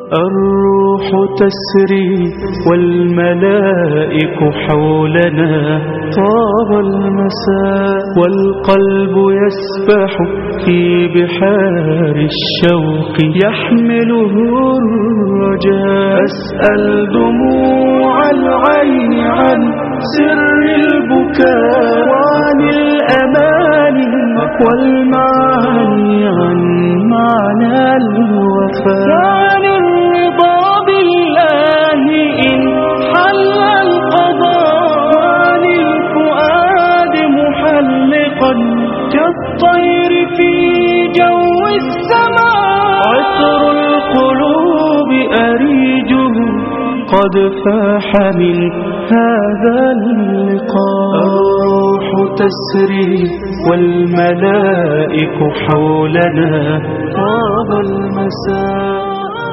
الروح تسري والملائك حولنا، طاب المساء والقلب يسبح في بحار الشوق يحمله الرجاء. أسأل دموع العين عن سر البكاء وعن الأماني والمعاني عن معنى الوفاء وعن الرضا بالله إن حل القضاء وعن الفؤاد محلقا كالطير في جو السماء. عطر القلوب أريجه قد فاح من هذا اللقاء. الروح تسري والملائك حولنا، طاب المساء.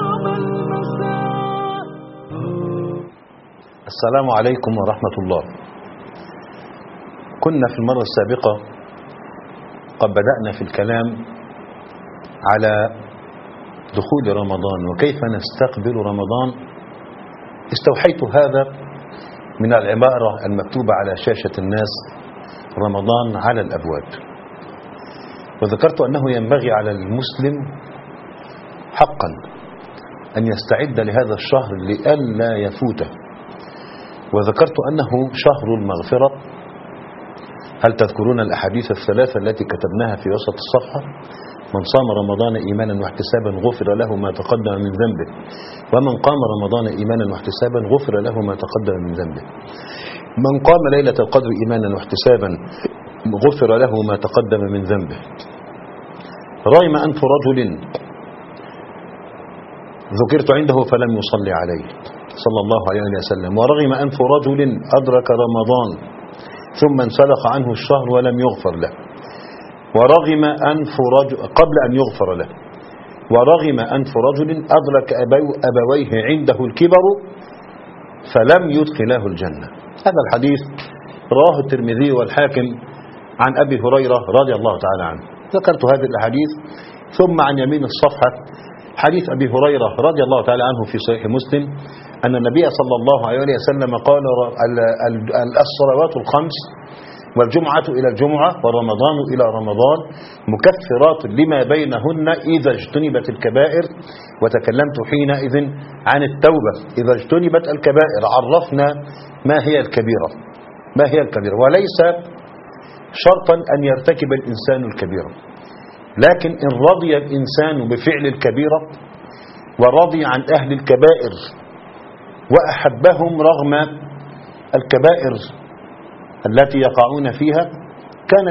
السلام عليكم ورحمة الله. كنا في المرة السابقة قد بدأنا في الكلام على دخول رمضان وكيف نستقبل رمضان. استوحيت هذا من العبارة المكتوبة على شاشة الناس: رمضان على الأبواب. وذكرت أنه ينبغي على المسلم حقا أن يستعد لهذا الشهر لئلا يفوته. وذكرت أنه شهر المغفرة. هل تذكرون الأحاديث الثلاثة التي كتبناها في وسط الصفحة؟ من صام رمضان إيمانا واحتسابا غفر له ما تقدم من ذنبه، ومن قام رمضان إيمانا واحتسابا غفر له ما تقدم من ذنبه، من قام ليلة القدر إيمانا واحتسابا غفر له ما تقدم من ذنبه. رغم أنف رجل ذكرت عنده فلم يصلي عليه صلى الله عليه وسلم، ورغم أنف رجل أدرك رمضان ثم انسلخ عنه الشهر ولم يغفر له، ورغم أنف رجل قبل أن يغفر له، ورغم أنف رجل أدرك أبويه عنده الكبر فلم يدخله الجنة. هذا الحديث رواه الترمذي والحاكم عن أبي هريرة رضي الله تعالى عنه. ذكرت هذه الأحاديث. ثم عن يمين الصفحة حديث أبي هريرة رضي الله تعالى عنه في صحيح مسلم أن النبي صلى الله عليه وسلم قال: الصلوات الخمس والجمعة إلى الجمعة ورمضان إلى رمضان مكفرات لما بينهن إذا اجتنبت الكبائر. وتكلمت حينئذ عن التوبة إذا اجتنبت الكبائر. عرفنا ما هي الكبيرة، ما هي الكبيرة، وليس شرطا أن يرتكب الإنسان الكبيرة، لكن إن رضي الإنسان بفعل الكبيرة ورضي عن أهل الكبائر وأحبهم رغم الكبائر التي يقعون فيها كان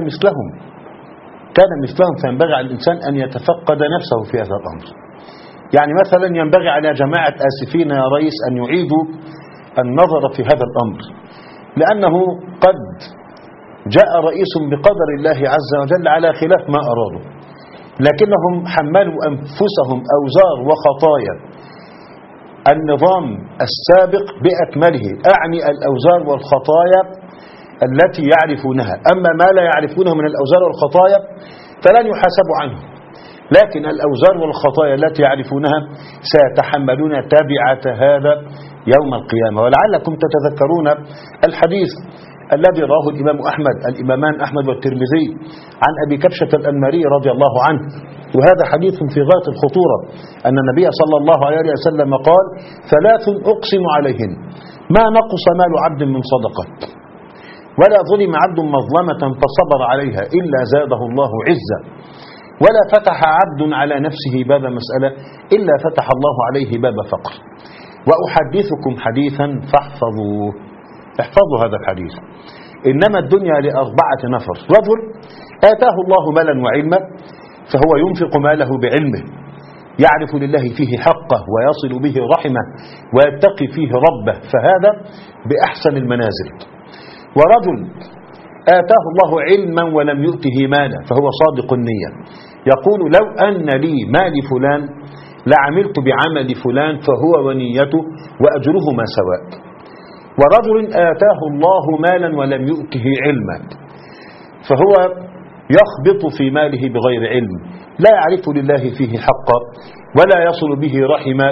مثلهم. فينبغي على الإنسان أن يتفقد نفسه في هذا الأمر. يعني مثلا ينبغي على جماعة آسفين يا رئيس أن يعيدوا النظر في هذا الأمر، لأنه قد جاء رئيس بقدر الله عز وجل على خلاف ما أرادوا، لكنهم حملوا أنفسهم أوزار وخطايا النظام السابق بأكمله. أعني الأوزار والخطايا التي يعرفونها، أما ما لا يعرفونه من الأوزار والخطايا فلن يحاسبوا عنه، لكن الأوزار والخطايا التي يعرفونها سيتحملون تبعة هذا يوم القيامة. ولعلكم تتذكرون الحديث الذي رواه الإمامان أحمد والترمذي عن أبي كبشة الأنماري رضي الله عنه، وهذا حديث في غاية الخطورة، أن النبي صلى الله عليه وسلم قال: ثلاث أقسم عليهن ما نقص مال عبد من صدقة، ولا ظلم عبد مظلمة فصبر عليها إلا زاده الله عزا، ولا فتح عبد على نفسه باب مسألة إلا فتح الله عليه باب فقر. وأحدثكم حديثا فاحفظوه. احفظوا هذا الحديث. إنما الدنيا لأربعة نفر: رجل آتاه الله مالا وعلما فهو ينفق ماله بعلمه، يعرف لله فيه حقه ويصل به رحمه ويتقي فيه ربه، فهذا بأحسن المنازل. ورجل آتاه الله علما ولم يؤته مالا فهو صادق النية، يقول: لو أن لي مال فلان لعملت بعمل فلان فهو ونيته وأجرهما سواء. ورجل آتاه الله مالا ولم يؤته علما فهو يخبط في ماله بغير علم، لا يعرف لله فيه حقا ولا يصل به رحما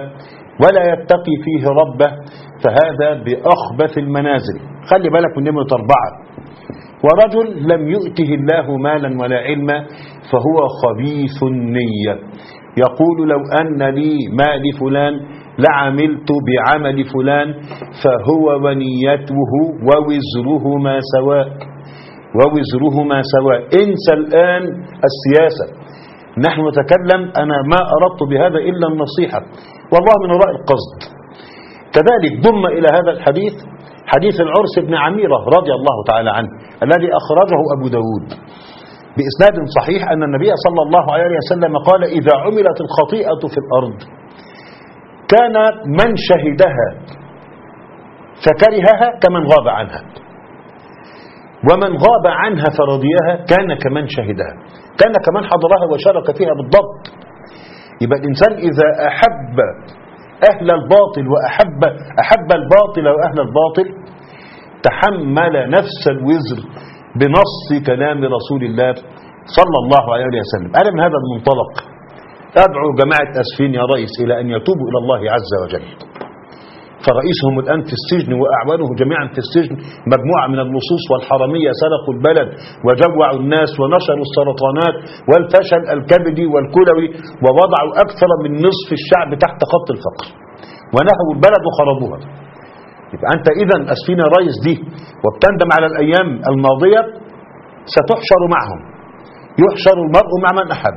ولا يتقي فيه ربه فهذا بأخبث المنازل. خلي بالك من نمرة 4. ورجل لم يؤته الله مالا ولا علما فهو خبيث النية، يقول لو أن لي مال فلان لعملت بعمل فلان فهو ونيته ووزرهما سواء، ووزرهما سواء. انسى الآن السياسة، نحن نتكلم، أنا ما أردت بهذا إلا النصيحة والله من وراء القصد. كذلك ضم إلى هذا الحديث حديث العرس بن عميرة رضي الله تعالى عنه الذي أخرجه أبو داود بإسناد صحيح أن النبي صلى الله عليه وسلم قال إذا عملت الخطيئة في الأرض كان من شهدها فكرهها كمن غاب عنها، ومن غاب عنها فرضيها كان كمن شهدها، كان كمن حضرها وشارك فيها بالضبط. يبقى الإنسان إذا أحب أهل الباطل وأحب الباطل وأهل الباطل تحمل نفس الوزر بنص كلام رسول الله صلى الله عليه وسلم. أنا من هذا المنطلق أدعو جماعة أسفين يا رئيس إلى أن يتوبوا إلى الله عز وجل، فرئيسهم الآن في السجن وأعوانه جميعا في السجن، مجموعة من اللصوص والحرامية سرقوا البلد وجوعوا الناس ونشروا السرطانات والفشل الكبدي والكلوي ووضعوا أكثر من نصف الشعب تحت خط الفقر ونهوا البلد وخربوها. يبقى أنت إذن أسفين يا رئيس دي وبتندم على الأيام الماضية ستحشر معهم. يحشر المرء مع من أحب.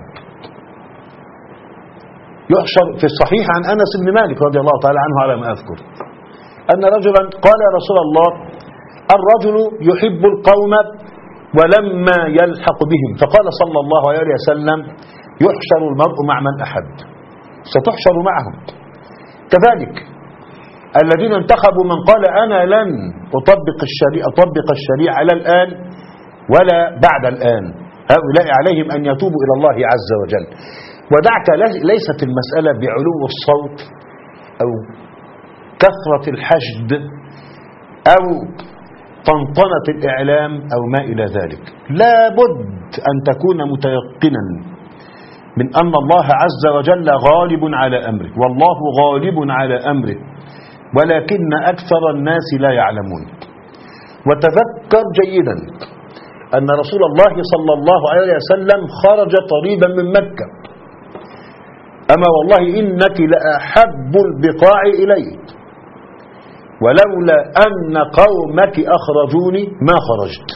يحشر في الصحيح عن أنس بن مالك رضي الله تعالى عنه على ما أذكر أن رجلا قال يا رسول الله الرجل يحب القوم ولما يلحق بهم، فقال صلى الله عليه وسلم يحشر المرء مع من أحب، ستحشر معهم. كذلك الذين انتخبوا من قال أنا لن أطبق الشريعة لا الآن ولا بعد الآن، هؤلاء عليهم أن يتوبوا إلى الله عز وجل. ودعك ليست المسألة بعلو الصوت أو كثرة الحشد أو طنطنة الإعلام أو ما إلى ذلك، لابد أن تكون متيقنا من أن الله عز وجل غالب على أمره، والله غالب على أمره ولكن أكثر الناس لا يعلمون. وتذكر جيدا أن رسول الله صلى الله عليه وسلم خرج طريدا من مكة، أما والله إنك لأحب البقاع إلي ولولا أن قومك أخرجوني ما خرجت.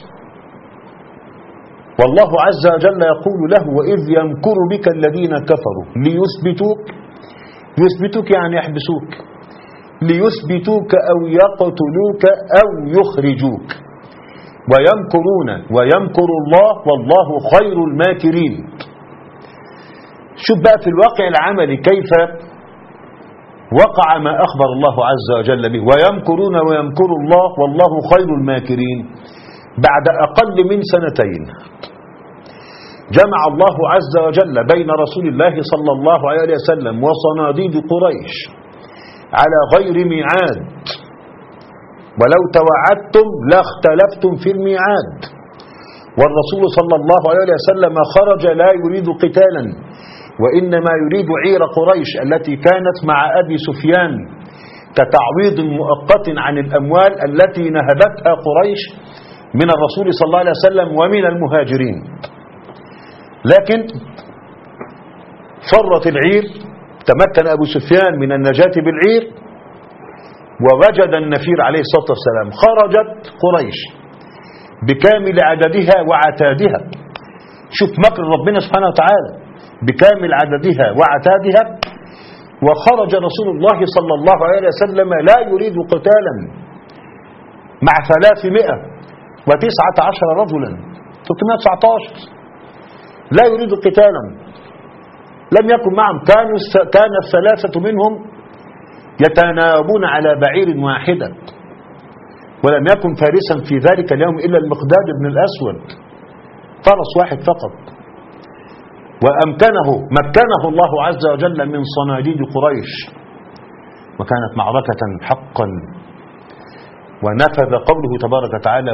والله عز وجل يقول له وإذ يمكر بك الذين كفروا يثبتوك يعني يحبسوك، ليثبتوك أو يقتلوك أو يخرجوك، ويمكر الله والله خير الماكرين. شوف بقى في الواقع العملي كيف وقع ما أخبر الله عز وجل به، ويمكرون ويمكر الله والله خير الماكرين. بعد أقل من 2 سنين جمع الله عز وجل بين رسول الله صلى الله عليه وسلم وصناديد قريش على غير ميعاد، ولو توعدتم لاختلفتم في الميعاد، والرسول صلى الله عليه وسلم خرج لا يريد قتالا وإنما يريد عير قريش التي كانت مع أبي سفيان كتعويض مؤقت عن الأموال التي نهبتها قريش من الرسول صلى الله عليه وسلم ومن المهاجرين. لكن فرت العير، تمكن أبو سفيان من النجاة بالعير ووجد النفير عليه الصلاة والسلام. خرجت قريش بكامل عددها وعتادها، شوف مكر ربنا سبحانه وتعالى، بكامل عددها وعتادها، وخرج رسول الله صلى الله عليه وسلم لا يريد قتالا مع 319 رجلا، 319 لا يريد قتالا، لم يكن معهم، كان 3 منهم يتناوبون على بعير واحدة، ولم يكن فارسا في ذلك اليوم إلا المقداد بن الأسود، فرس واحد فقط. مكنه الله عز وجل من صناديد قريش، وكانت معركة حقا. ونفذ قوله تبارك وتعالى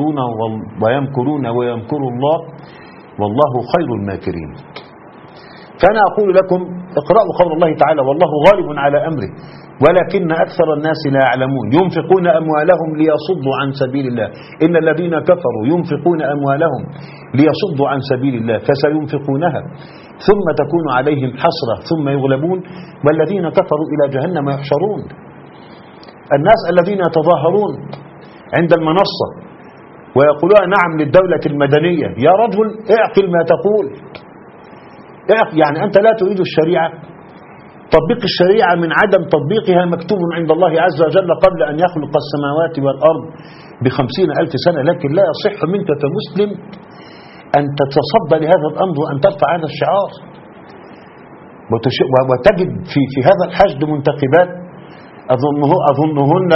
ويمكرون ويمكر الله والله خير الماكرين. فأنا أقول لكم اقرأوا قول الله تعالى: والله غالب على أمره ولكن أكثر الناس لا يعلمون. ينفقون أموالهم ليصدوا عن سبيل الله. إن الذين كفروا ينفقون أموالهم ليصدوا عن سبيل الله فسينفقونها ثم تكون عليهم حسرة ثم يغلبون والذين كفروا إلى جهنم يحشرون. الناس الذين يتظاهرون عند المنصة ويقولون نعم للدولة المدنية، يا رجل اعقل ما تقول. يعني أنت لا تريد الشريعة. تطبيق الشريعة من عدم تطبيقها مكتوب عند الله عز وجل قبل أن يخلق السماوات والأرض ب50,000 سنة، لكن لا يصح منك كمسلم أن تتصدى لهذا الأمر وأن ترفع هذا الشعار وتجد في هذا الحشد منتخبات أظنهن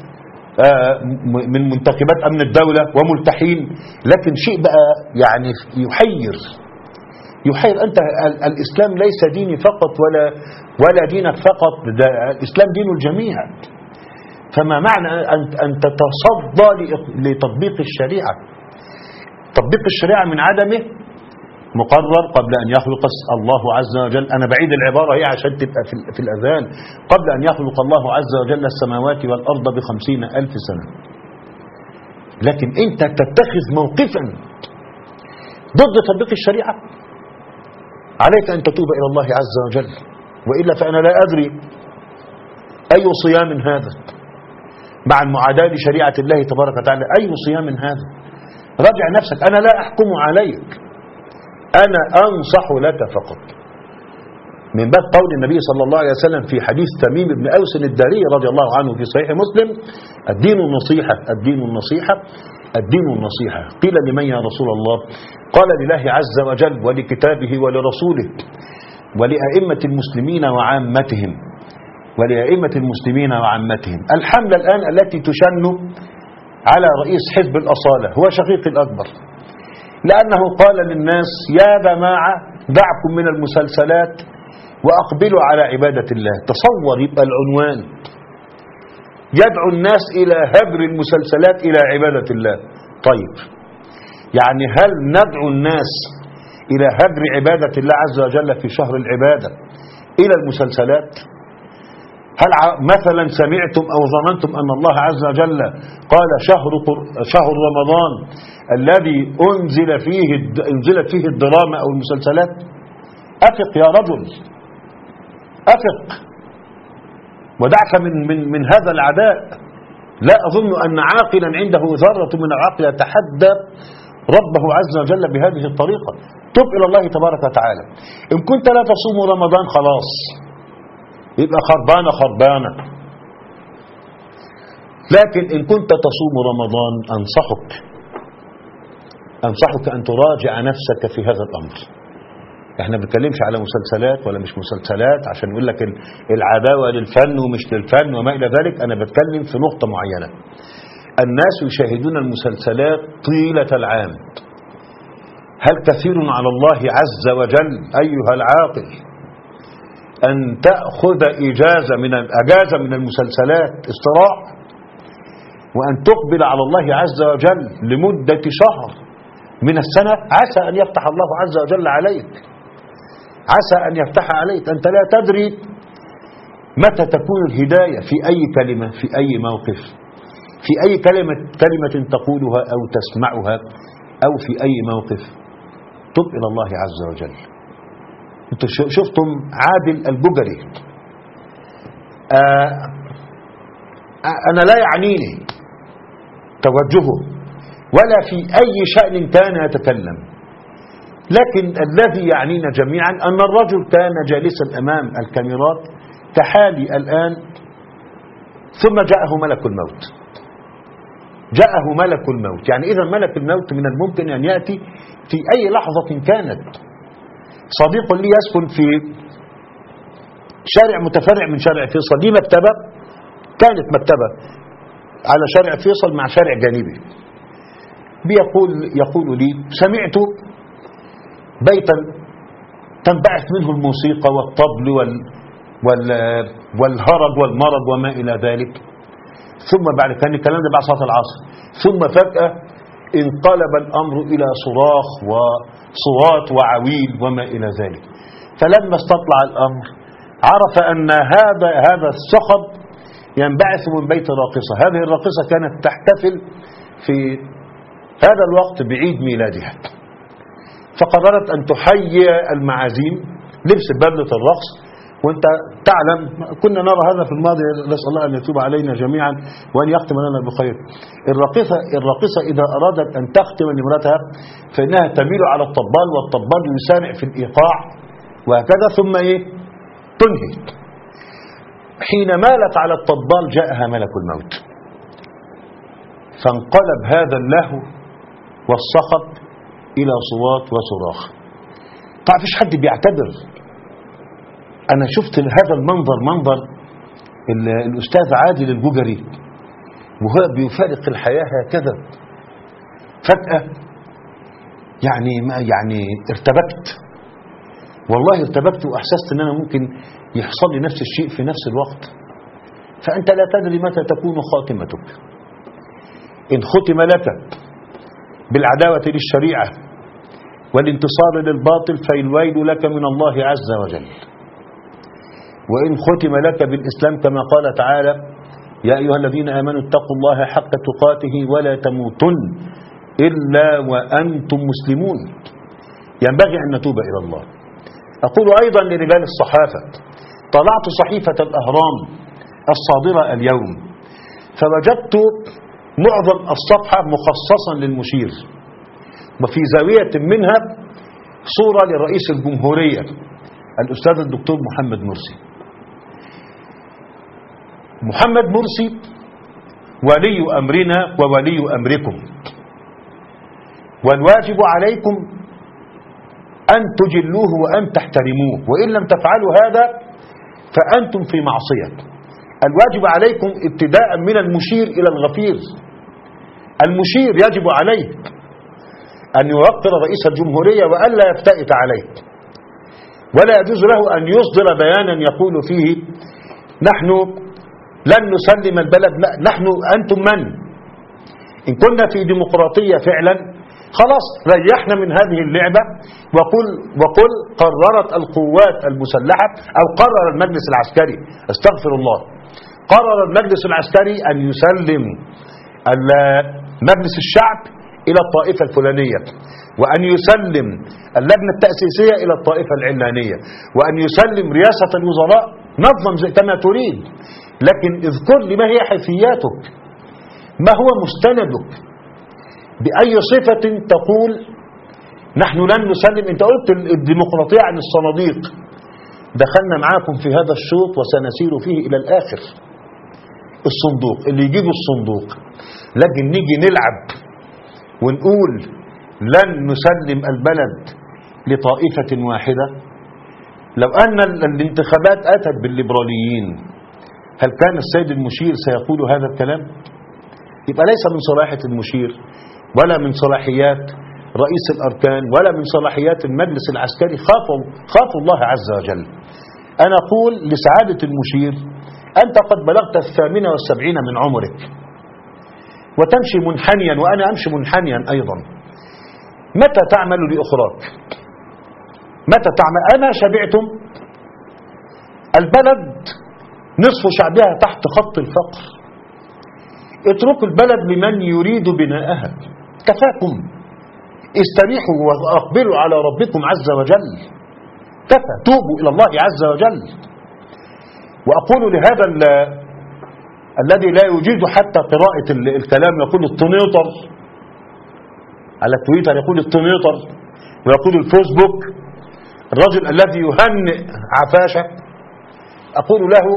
من منتخبات أمن الدولة وملتحين، لكن شيء بقى يعني يحير. أنت الإسلام ليس ديني فقط ولا دينك فقط، الإسلام دين الجميع. فما معنى أن تتصدى لتطبيق الشريعة؟ تطبيق الشريعة من عدمه مقرر قبل أن يخلق الله عز وجل. أنا بعيد العبارة هي عشان تبقى في الأذهان. قبل أن يخلق الله عز وجل السماوات والأرض ب50,000 سنة، لكن أنت تتخذ موقفا ضد تطبيق الشريعة. عليك أن تتوب إلى الله عز وجل، وإلا فأنا لا أدري أي صيام هذا مع المعاداة لشريعة الله تبارك وتعالى. أي صيام هذا؟ راجع نفسك. أنا لا أحكم عليك، أنا أنصح لك فقط. من باب قول النبي صلى الله عليه وسلم في حديث تميم بن أوس الداري رضي الله عنه في صحيح مسلم: الدين النصيحة، الدين النصيحة، الدين النصيحة. قيل لمن يا رسول الله؟ قال: لله عز وجل ولكتابه ولرسوله ولأئمة المسلمين وعامتهم. الحملة الآن التي تشن على رئيس حزب الأصالة هو شقيق الأكبر، لأنه قال للناس: يا جماعة دعكم من المسلسلات وأقبلوا على عبادة الله. تصور يبقى العنوان يدعو الناس إلى هجر المسلسلات إلى عبادة الله. طيب يعني هل ندعو الناس إلى هجر عبادة الله عز وجل في شهر العبادة إلى المسلسلات؟ هل مثلا سمعتم أو ظننتم أن الله عز وجل قال شهر رمضان الذي أنزلت فيه الدراما أو المسلسلات؟ أفق يا رجل، أفق ودعك من هذا العداء. لا أظن أن عاقلا عنده ذرة من العقل يتحدى ربه عز وجل بهذه الطريقة. تب إلى الله تبارك وتعالى. إن كنت لا تصوم رمضان خلاص يبقى خربانة. لكن إن كنت تصوم رمضان أنصحك أن تراجع نفسك في هذا الأمر. احنا ما بنتكلمش على مسلسلات ولا مش مسلسلات عشان يقول لك العداوة للفن ومش للفن وما إلى ذلك. أنا بتكلم في نقطة معينة. الناس يشاهدون المسلسلات طيلة العام. هل كثير على الله عز وجل أيها العاقل أن تأخذ أجازة من المسلسلات استراحة، وأن تقبل على الله عز وجل لمدة شهر من السنة؟ عسى أن يفتح الله عز وجل عليك، عسى أن يفتح عليك. أنت لا تدري متى تكون الهداية في أي كلمة، في أي موقف، في أي كلمة تقولها أو تسمعها أو في أي موقف. تب إلى الله عز وجل. انتم شفتم عادل البجري، أنا لا يعنيني توجهه ولا في أي شأن كان يتكلم، لكن الذي يعنينا جميعا أن الرجل كان جالسا أمام الكاميرات كحالي الآن، ثم جاءه ملك الموت. يعني إذا ملك الموت من الممكن أن يأتي في أي لحظة كانت. صديق لي يسكن في شارع متفرع من شارع فيصل، دي مكتبة، كانت مكتبة على شارع فيصل مع شارع جانبي. يقول لي: سمعت بيتا تنبعث منه الموسيقى والطبل والهرج والمرج وما إلى ذلك، ثم بعد كان الكلام ده بعد صلاة العصر، ثم فجأة انقلب الأمر إلى صراخ وصوات وعويل وما إلى ذلك. فلما استطلع الأمر عرف أن هذا الصخب ينبعث من بيت راقصة. هذه الراقصة كانت تحتفل في هذا الوقت بعيد ميلادها، فقررت أن تحيي المعازيم لبس بدلة الرقص. وانت تعلم كنا نرى هذا في الماضي، نسأل الله أن يتوب علينا جميعا وأن يختم لنا بخير. الراقصة إذا أرادت أن تختم لامرأتها فإنها تميل على الطبال، والطبال يسارع في الإيقاع وهكذا، ثم تنهي. حين مالت على الطبال جاءها ملك الموت، فانقلب هذا اللهو والصخب إلى صوات وصراخ. طبعا فيش حد بيعتبر. أنا شفت هذا المنظر، منظر الأستاذ عادل الجوجري وهو بيفارق الحياة هكذا فجأة. يعني ارتبكت، والله ارتبكت وأحسست أن أنا ممكن يحصل لي نفس الشيء في نفس الوقت. فأنت لا تدري متى تكون خاتمتك. إن ختم لك بالعداوة للشريعة والانتصار للباطل فالويل لك من الله عز وجل، وإن ختم لك بالإسلام كما قال تعالى: يا أيها الذين آمنوا اتقوا الله حق تقاته ولا تموتن إلا وأنتم مسلمون. ينبغي أن نتوب إلى الله. أقول أيضا لرجال الصحافة: طلعت صحيفة الأهرام الصادرة اليوم فوجدت معظم الصفحة مخصصا للمشير، وفي زاوية منها صورة لرئيس الجمهورية الأستاذ الدكتور محمد مرسي. محمد مرسي ولي أمرنا وولي أمركم، والواجب عليكم أن تجلوه وأن تحترموه، وإن لم تفعلوا هذا فأنتم في معصية. الواجب عليكم ابتداء من المشير إلى الغفير. المشير يجب عليه أن يوقر رئيس الجمهورية وألا يفتئت عليه، ولا يجوز له أن يصدر بيانا يقول فيه: نحن لن نسلم البلد. نحن أنتم من؟ إن كنا في ديمقراطية فعلا خلاص ريحنا من هذه اللعبة وقل قررت القوات المسلحة أو قرر المجلس العسكري، استغفر الله، قرر المجلس العسكري أن يسلم مجلس الشعب إلى الطائفة الفلانية، وأن يسلم اللجنة التأسيسية إلى الطائفة العلانية، وأن يسلم رئاسة الوزراء. نظم كما تريد، لكن اذكر لي ما هي حيثياتك، ما هو مستندك، بأي صفة تقول نحن لن نسلم. انت قلت الديمقراطية عن الصناديق، دخلنا معاكم في هذا الشوط وسنسير فيه إلى الآخر. الصندوق اللي يجيبوا الصندوق، لكن نيجي نلعب ونقول لن نسلم البلد لطائفة واحدة. لو أن الانتخابات أتت بالليبراليين هل كان السيد المشير سيقول هذا الكلام؟ يبقى ليس من صلاحية المشير ولا من صلاحيات رئيس الأركان ولا من صلاحيات المجلس العسكري. خافوا الله عز وجل. أنا أقول لسعادة المشير: أنت قد بلغت 78 من عمرك وتمشي منحنيا وأنا أمشي منحنيا أيضا. متى تعمل لأخراك؟ متى تعمل؟ أنا شبعتم. البلد نصف شعبها تحت خط الفقر. اتركوا البلد لمن يريد بناءها. كفاكم، استريحوا وأقبلوا على ربكم عز وجل. كفى، توبوا إلى الله عز وجل. وأقول لهذا الذي لا يجيد حتى قراءة الكلام، يقول التنيطر على تويتر، يقول التنيطر ويقول الفيسبوك، الرجل الذي يهنئ عفاشة، أقول له: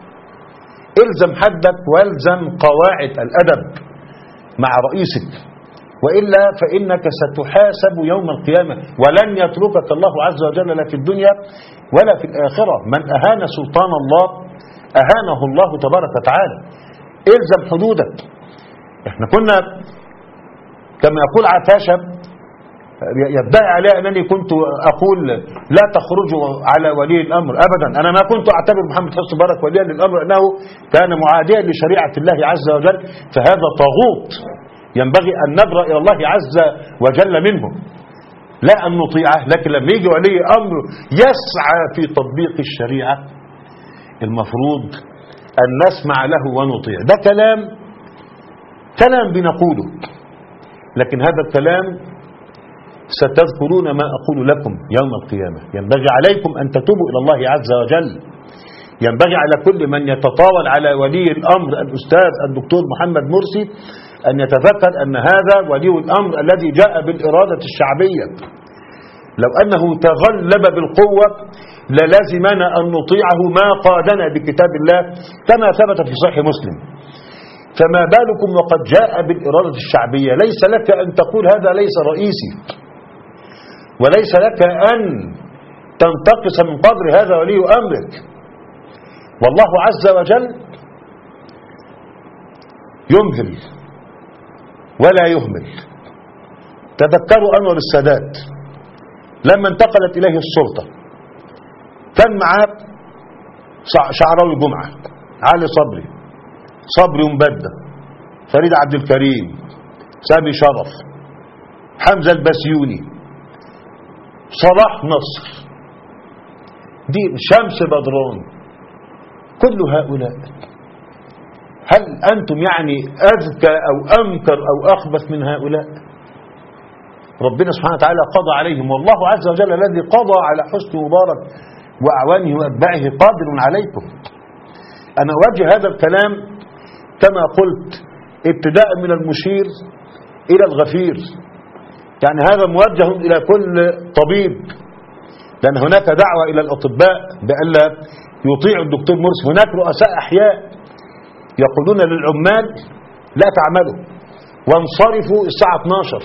الزم حدك والزم قواعد الأدب مع رئيسك، وإلا فإنك ستحاسب يوم القيامة، ولن يتركك الله عز وجل لا في الدنيا ولا في الآخرة. من أهان سلطان الله أهانه الله تبارك وتعالى. الزم حدودك. احنا كنا كما يقول عفاشة يدعي عليه أنني كنت أقول لا تخرجوا على ولي الأمر أبدا. أنا ما كنت أعتبر محمد حسني مبارك وليا للأمر، أنه كان معاديا لشريعة الله عز وجل، فهذا طاغوت ينبغي أن نبرأ إلى الله عز وجل منه. لا أن نطيعه، لكن لما يجي ولي أمر يسعى في تطبيق الشريعة المفروض أن نسمع له ونطيع. ده كلام بنقوله، لكن هذا الكلام ستذكرون ما أقول لكم يوم القيامة. ينبغي عليكم أن تتوبوا إلى الله عز وجل. ينبغي على كل من يتطاول على ولي الأمر الأستاذ الدكتور محمد مرسي أن يتذكر أن هذا ولي الأمر الذي جاء بالإرادة الشعبية. لو أنه تغلب بالقوة للازمنا أن نطيعه ما قادنا بكتاب الله كما ثبت في صحيح مسلم. فما بالكم وقد جاء بالإرادة الشعبية؟ ليس لك أن تقول هذا ليس رئيسي، وليس لك أن تنتقص من قدر هذا ولي أمرك. والله عز وجل يمهل ولا يهمل. تذكروا أنور السادات لما انتقلت إليه السلطة كان معاه شعراوي جمعة، علي صبري مبدة، فريد عبد الكريم، سامي شرف، حمزة البسيوني، صلاح نصر، دي شمس بدران. كل هؤلاء هل أنتم يعني أذكى أو أمكر أو أخبث من هؤلاء؟ ربنا سبحانه وتعالى قضى عليهم، والله عز وجل الذي قضى على حسني مبارك وأعوانه وأتباعه قادر عليكم. أنا أوجه هذا الكلام كما قلت ابتداء من المشير إلى الغفير، يعني هذا موجه إلى كل طبيب، لأن هناك دعوة إلى الأطباء بألا يطيع الدكتور مرسي. هناك رؤساء أحياء يقولون للعمال لا تعملوا وانصرفوا الساعة 12.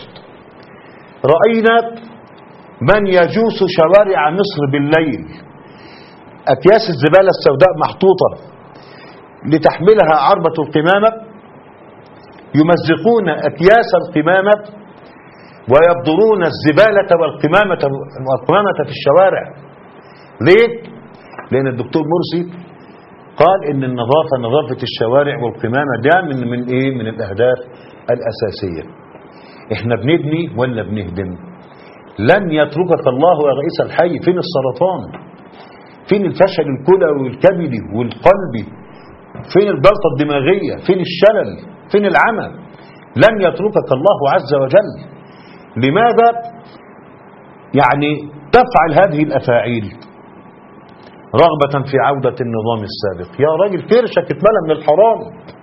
رأينا من يجوس شوارع مصر بالليل، أكياس الزبالة السوداء محطوطة لتحملها عربة القمامة، يمزقون أكياس القمامة ويبذرون الزبالة والقمامة في الشوارع. ليه؟ لأن الدكتور مرسي قال إن النظافة، نظافة الشوارع والقمامة ده من الأهداف الأساسية. إحنا بنبني ولا بنهدم؟ لن يتركك الله يا رئيس الحي. فين السرطان؟ فين الفشل الكلوي والكبدي والقلبي؟ فين الجلطة الدماغية؟ فين الشلل؟ فين العمى؟ لن يتركك الله عز وجل. لماذا يعني تفعل هذه الأفاعيل؟ رغبة في عودة النظام السابق. يا راجل كرشك اتملى من الحرام،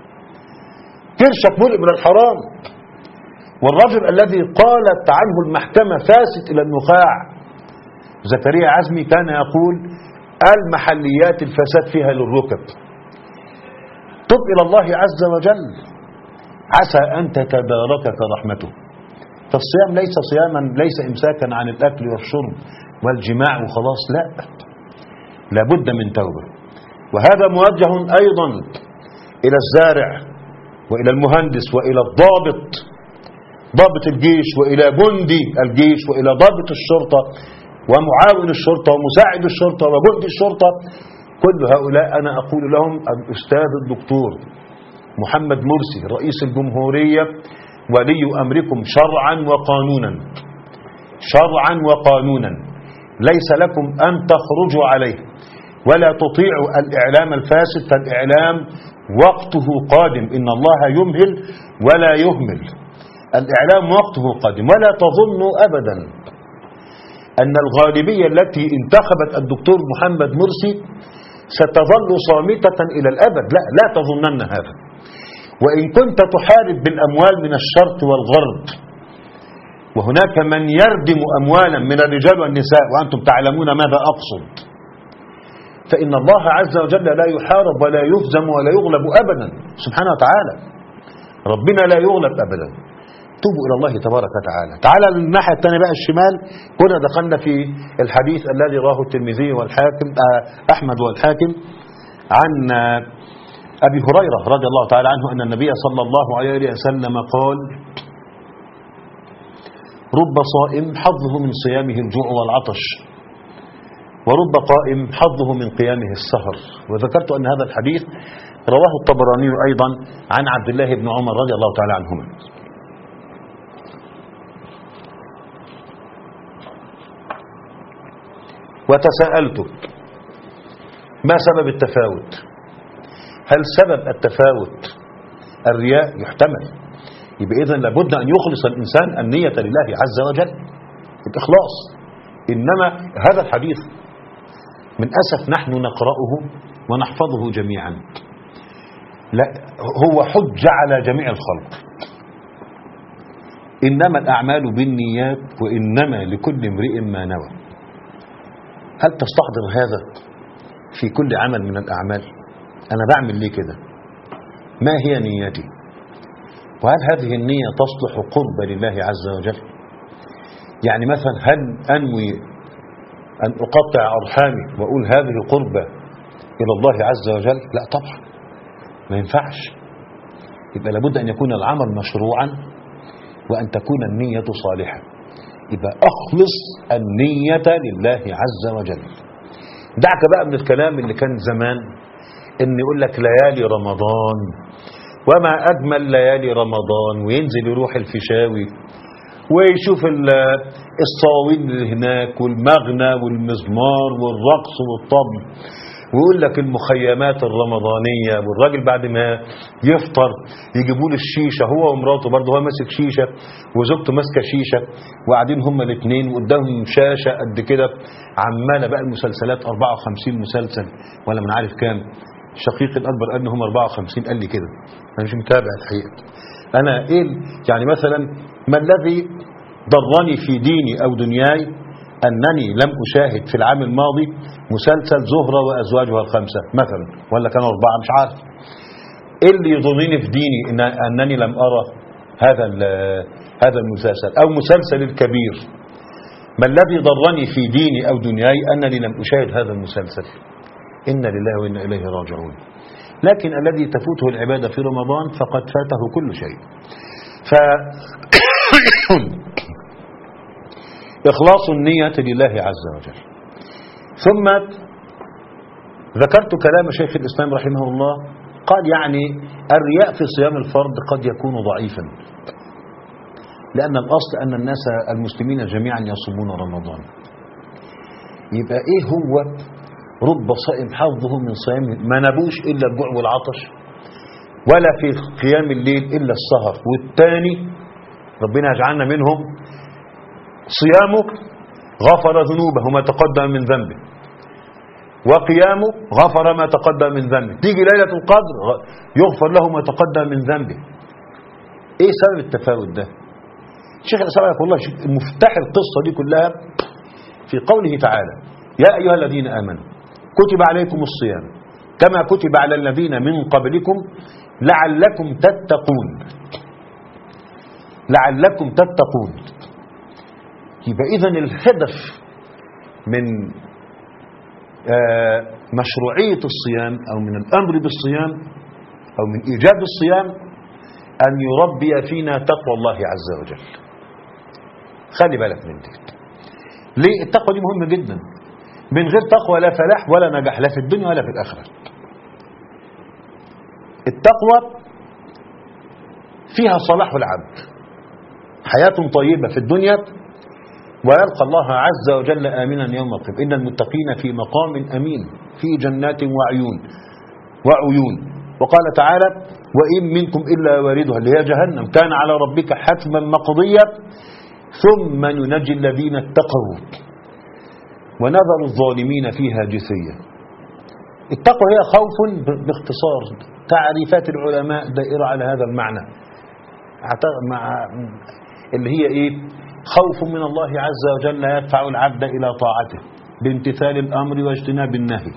كرشك ملئ من الحرام. والرجل الذي قالت عنه المحكمة فاسد إلى النخاع، زكريا عزمي، كان يقول المحليات الفساد فيها للركب. تب إلى الله عز وجل عسى أن تتباركك رحمته. فالصيام ليس صياما، ليس إمساكا عن الأكل والشرب والجماع وخلاص، لا، لابد من توبة. وهذا موجه أيضا إلى الزارع وإلى المهندس وإلى الضابط، ضابط الجيش، وإلى جندي الجيش، وإلى ضابط الشرطة ومعاون الشرطة ومساعد الشرطة وجندي الشرطة. كل هؤلاء أنا أقول لهم الأستاذ الدكتور محمد مرسي رئيس الجمهورية ولي أمركم شرعا وقانونا، شرعا وقانونا. ليس لكم أن تخرجوا عليه ولا تطيعوا الإعلام الفاسد، فالإعلام وقته قادم. إن الله يمهل ولا يهمل. الإعلام وقته قادم. ولا تظنوا أبدا أن الغالبية التي انتخبت الدكتور محمد مرسي ستظل صامتة إلى الأبد، لا تظنن هذا. وإن كنت تحارب بالأموال من الشرق والغرب، وهناك من يردم أموالا من الرجال والنساء وأنتم تعلمون ماذا أقصد، فإن الله عز وجل لا يحارب ولا يهزم ولا يغلب أبدا سبحانه وتعالى. ربنا لا يغلب أبدا. توبوا إلى الله تبارك وتعالى. تعالى للناحية الثانية بقى الشمال. كنا دخلنا في الحديث الذي رواه الترمذي والحاكم أحمد والحاكم عن أبي هريرة رضي الله تعالى عنه أن النبي صلى الله عليه وسلم قال: رب صائم حظه من صيامه الجوع والعطش، ورب قائم حظه من قيامه السهر. وذكرت أن هذا الحديث رواه الطبراني أيضا عن عبد الله بن عمر رضي الله تعالى عنهما. وتساءلت ما سبب التفاوت؟ هل سبب التفاوت الرياء؟ يحتمل. يبقى إذن لابد أن يخلص الإنسان النية لله عز وجل، الإخلاص. إنما هذا الحديث من أسف نحن نقرأه ونحفظه جميعا، لا هو حجة على جميع الخلق. إنما الأعمال بالنيات وإنما لكل امرئ ما نوى. هل تستحضر هذا في كل عمل من الأعمال؟ أنا بعمل ليه كده؟ ما هي نيتي؟ وهل هذه النية تصلح قربة لله عز وجل؟ يعني مثلا هل أنوي أن أقطع أرحامي وأقول هذه قربة إلى الله عز وجل؟ لا طبعا، ما ينفعش. يبقى لابد أن يكون العمل مشروعا وأن تكون النية صالحة. يبقى أخلص النية لله عز وجل. دعك بقى من الكلام اللي كان زمان إن يقول لك ليالي رمضان، وما أجمل ليالي رمضان، وينزل يروح الفيشاوي ويشوف الصواوين اللي هناك والمغنى والمزمار والرقص والطبل، ويقول لك المخيمات الرمضانية، والراجل بعد ما يفطر يجيبوا له الشيشة هو ومراته، برضه هو ماسك شيشة وزوجته ماسكة شيشة، وقاعدين هما الاثنين وقدامهم شاشة قد كده عمالة بقى المسلسلات 54 مسلسل ولا من عارف كام. الشقيق الأكبر قال لهم 54، قال لي كده، أنا مش متابع الحقيقة. أنا إيه يعني مثلا ما الذي ضرني في ديني أو دنياي أنني لم أشاهد في العام الماضي مسلسل زهرة وأزواجها الخمسة مثلا، ولا كانوا 4 مش عارف. إيه اللي يضرني في ديني أنني لم أرى هذا المسلسل أو مسلسل الكبير؟ ما الذي ضرني في ديني أو دنياي أنني لم أشاهد هذا المسلسل؟ إنا لله وإنا إليه راجعون. لكن الذي تفوته العبادة في رمضان فقد فاته كل شيء. إخلاص النية لله عز وجل. ثم ذكرت كلام شيخ الإسلام رحمه الله، قال يعني الرياء في صيام الفرض قد يكون ضعيفا، لأن الأصل أن الناس المسلمين جميعا يصومون رمضان. يبقى إيه هو رب صائم حظه من صيامه ما نبوش إلا الجوع والعطش، ولا في قيام الليل إلا السهر. والتاني ربنا يجعلنا منهم، صيامه غفر ذنوبه وما تقدم من ذنبه، وقيامه غفر ما تقدم من ذنبه. تيجي ليلة القدر يغفر له ما تقدم من ذنبه. ايه سبب التفاوت ده؟ الشيخ الإسلام يقول الله مفتاح القصة دي كلها في قوله تعالى: يا أيها الذين آمنوا كتب عليكم الصيام كما كتب على الذين من قبلكم لعلكم تتقون. لعلكم تتقون. يبقى إذن الهدف من مشروعية الصيام أو من الأمر بالصيام أو من إيجاب الصيام أن يربي فينا تقوى الله عز وجل. خلي بالك من دي. ليه؟ التقوى دي مهمة جدا. من غير تقوى لا فلاح ولا نجاح، لا في الدنيا ولا في الآخرة. التقوى فيها صلاح العبد، حياة طيبة في الدنيا، ويلقى الله عز وجل آمنا يوم القيامة. إن المتقين في مقام أمين في جنات وعيون. وقال تعالى: وإن منكم إلا واردها، اللي هي جهنم، كان على ربك حتما مقضيا ثم ننجي الذين اتقوا ونذر الظالمين فيها جثيا. التقوى هي خوف باختصار. تعريفات العلماء دائرة على هذا المعنى، مع اللي هي إيه؟ خوف من الله عز وجل يدفع العبد إلى طاعته بامتثال الأمر واجتناب النهي.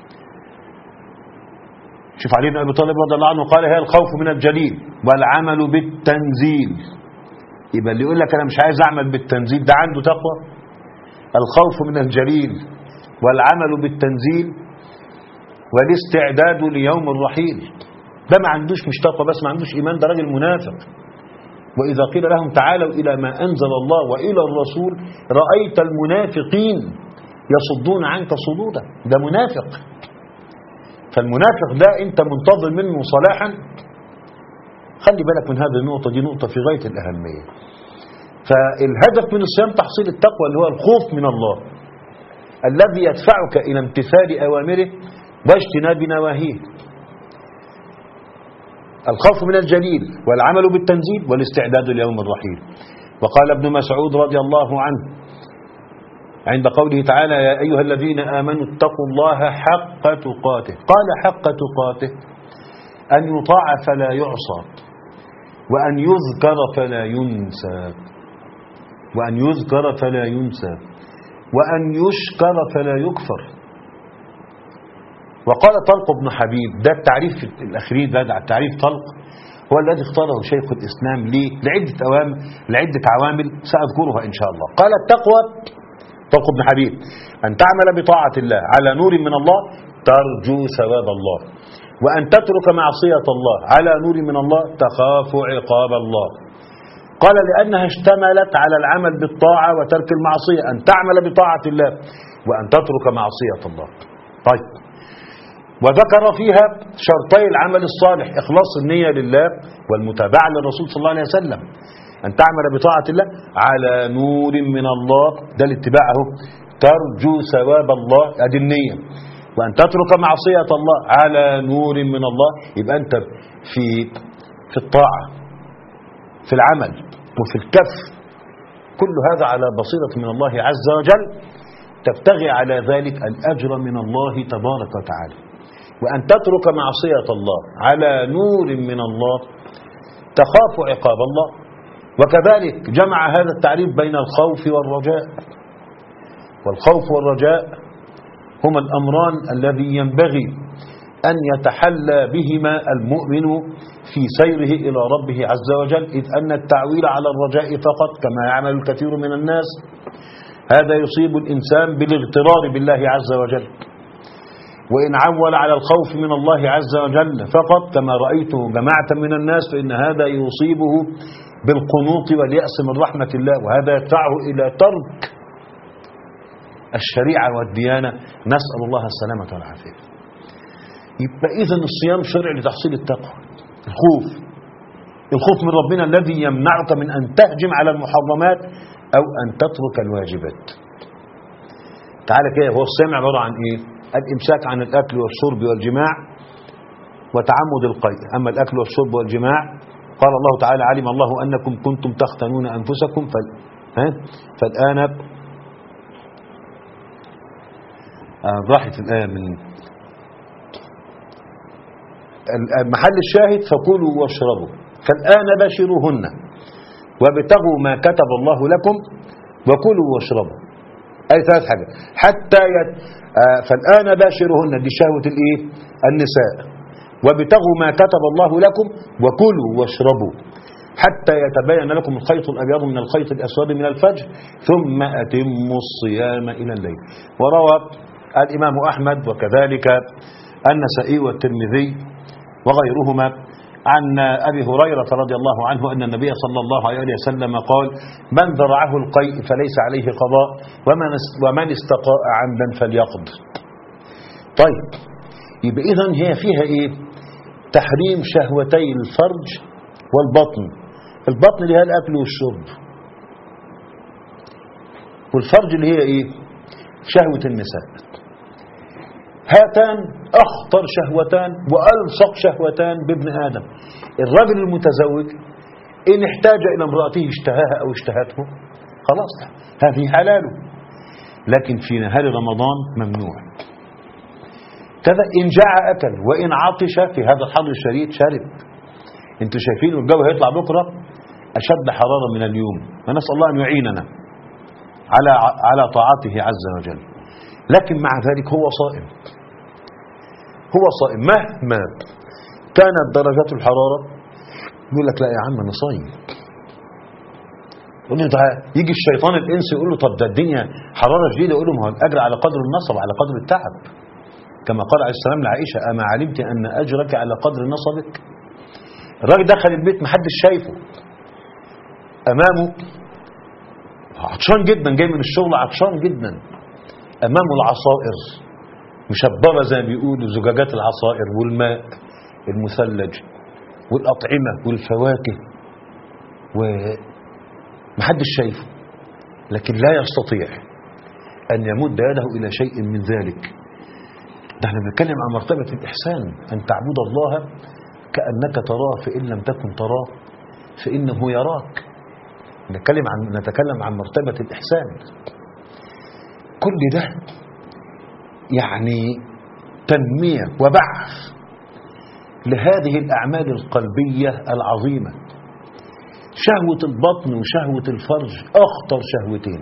شوف علي بن أبي طالب رضي الله عنه قال: هي الخوف من الجليل والعمل بالتنزيل. يبقى اللي يقول لك أنا مش عايز أعمل بالتنزيل ده عنده تقوى. الخوف من الجليل والعمل بالتنزيل والاستعداد ليوم الرحيل. ده ما عندوش مش تقوى بس، ما عندوش إيمان، ده راجل منافق. وإذا قيل لهم تعالوا إلى ما أنزل الله وإلى الرسول رأيت المنافقين يصدون عنك صدودا. ده منافق. فالمنافق ده أنت منتظر منه صلاحا. خلي بالك من هذه النقطة، دي نقطة في غاية الأهمية. فالهدف من الصيام تحصيل التقوى اللي هو الخوف من الله. الذي يدفعك إلى امتثال أوامره واجتناب نواهيه. الخوف من الجليل والعمل بالتنزيل والاستعداد ليوم الرحيل. وقال ابن مسعود رضي الله عنه عند قوله تعالى: يا أيها الذين آمنوا اتقوا الله حق تقاته. قال حق تقاته أن يطاع فلا يعصى، وأن يذكر فلا ينسى، وأن يذكر فلا ينسى، وأن يشكر فلا يكفر. وقال طلق بن حبيب، ده التعريف الأخير ده التعريف طلق هو الذي اختاره شيخ الإسلام ليه؟ لعدة عوامل سأذكرها إن شاء الله. قال التقوى، طلق بن حبيب، أن تعمل بطاعة الله على نور من الله ترجو ثواب الله، وأن تترك معصية الله على نور من الله تخاف عقاب الله. قال لأنها اشتملت على العمل بالطاعة وترك المعصية، أن تعمل بطاعة الله وأن تترك معصية الله. طيب، وذكر فيها شرطي العمل الصالح: إخلاص النية لله والمتابعة للرسول صلى الله عليه وسلم. أن تعمل بطاعة الله على نور من الله، ده الاتباع اهو، ترجو ثواب الله، ادي النية. وأن تترك معصية الله على نور من الله، يبقى أنت في الطاعة، في العمل، وفي الكف، كل هذا على بصيرة من الله عز وجل، تبتغي على ذلك الأجر من الله تبارك وتعالى. وأن تترك معصية الله على نور من الله تخاف عقاب الله. وكذلك جمع هذا التعريف بين الخوف والرجاء. والخوف والرجاء هما الأمران الذي ينبغي أن يتحلى بهما المؤمن في سيره إلى ربه عز وجل، إذ أن التعويل على الرجاء فقط كما يعمل الكثير من الناس هذا يصيب الإنسان بالاغترار بالله عز وجل. وإن عول على الخوف من الله عز وجل فقط كما رأيته جماعة من الناس فإن هذا يصيبه بالقنوط واليأس من رحمة الله، وهذا يدفعه إلى ترك الشريعة والديانة، نسأل الله السلامة والعافية. يبقى إذن الصيام شرع لتحصيل التقوى. الخوف من ربنا الذي يمنعك من أن تهجم على المحرمات أو أن تترك الواجبات. تعالى كده، هو الصيام عبارة عن إيه؟ الإمساك عن الأكل والشرب والجماع وتعمد القيء. أما الأكل والشرب والجماع قال الله تعالى: علم الله أنكم كنتم تختنون أنفسكم فالآن راحت الآية من محل الشاهد: فكلوا واشربوا فالآن باشروهن وابتغوا ما كتب الله لكم وكلوا واشربوا. أي ثلاث حاجات حتى فالآن باشروهن، دي شهوة الإيه؟ النساء. وابتغوا ما كتب الله لكم وكلوا واشربوا حتى يتبين لكم الخيط الأبيض من الخيط الأسود من الفجر ثم أتموا الصيام إلى الليل. وروى الإمام أحمد وكذلك النسائي والترمذي وغيرهما عن أبي هريرة رضي الله عنه أن النبي صلى الله عليه وسلم قال: من ذرعه القيء فليس عليه قضاء ومن استقاء عمدا فليقض. طيب، يبقى إذن هي فيها إيه؟ تحريم شهوتي الفرج والبطن. البطن اللي هي الأكل والشرب، والفرج اللي هي إيه؟ شهوة النساء. هاتان أخطر شهوتان وألصق شهوتان بابن آدم. الرجل المتزوج إن احتاج إلى امرأته اشتهاها أو اشتهته خلاص هذه حلاله، لكن في نهار رمضان ممنوع. كذا إن جاع أكل وإن عطش في هذا الحر الشديد شرب. انتوا شايفين الجو هيطلع بكرة أشد حرارة من اليوم، فنسأل الله أن يعيننا على طاعته عز وجل. لكن مع ذلك هو صائم، هو صائم مهما كانت درجات الحرارة. يقول لك: لا يا عم أنا صايم. يقول له: يجي الشيطان الإنس يقول له: طب ده الدنيا حرارة شديدة. يقول له: ما هو الأجر على قدر النصب، على قدر التعب، كما قال عليه السلام لعائشة: أما علمت أن أجرك على قدر نصبك؟ الراجل دخل البيت محدش شايفه، أمامه عطشان جدا، جاي من الشغل عطشان جدا، أمامه العصائر مشبرة زي ما بيقولوا، زجاجات العصائر والماء المثلج والأطعمة والفواكه، ومحدش شايفه، لكن لا يستطيع أن يمد يده إلى شيء من ذلك. ده احنا بنتكلم عن مرتبة الإحسان، أن تعبد الله كأنك تراه، فإن لم تكن تراه فإنه يراك. نتكلم عن مرتبة الإحسان. كل ده يعني تنمية وبعث لهذه الأعمال القلبية العظيمة. شهوة البطن وشهوة الفرج أخطر شهوتين.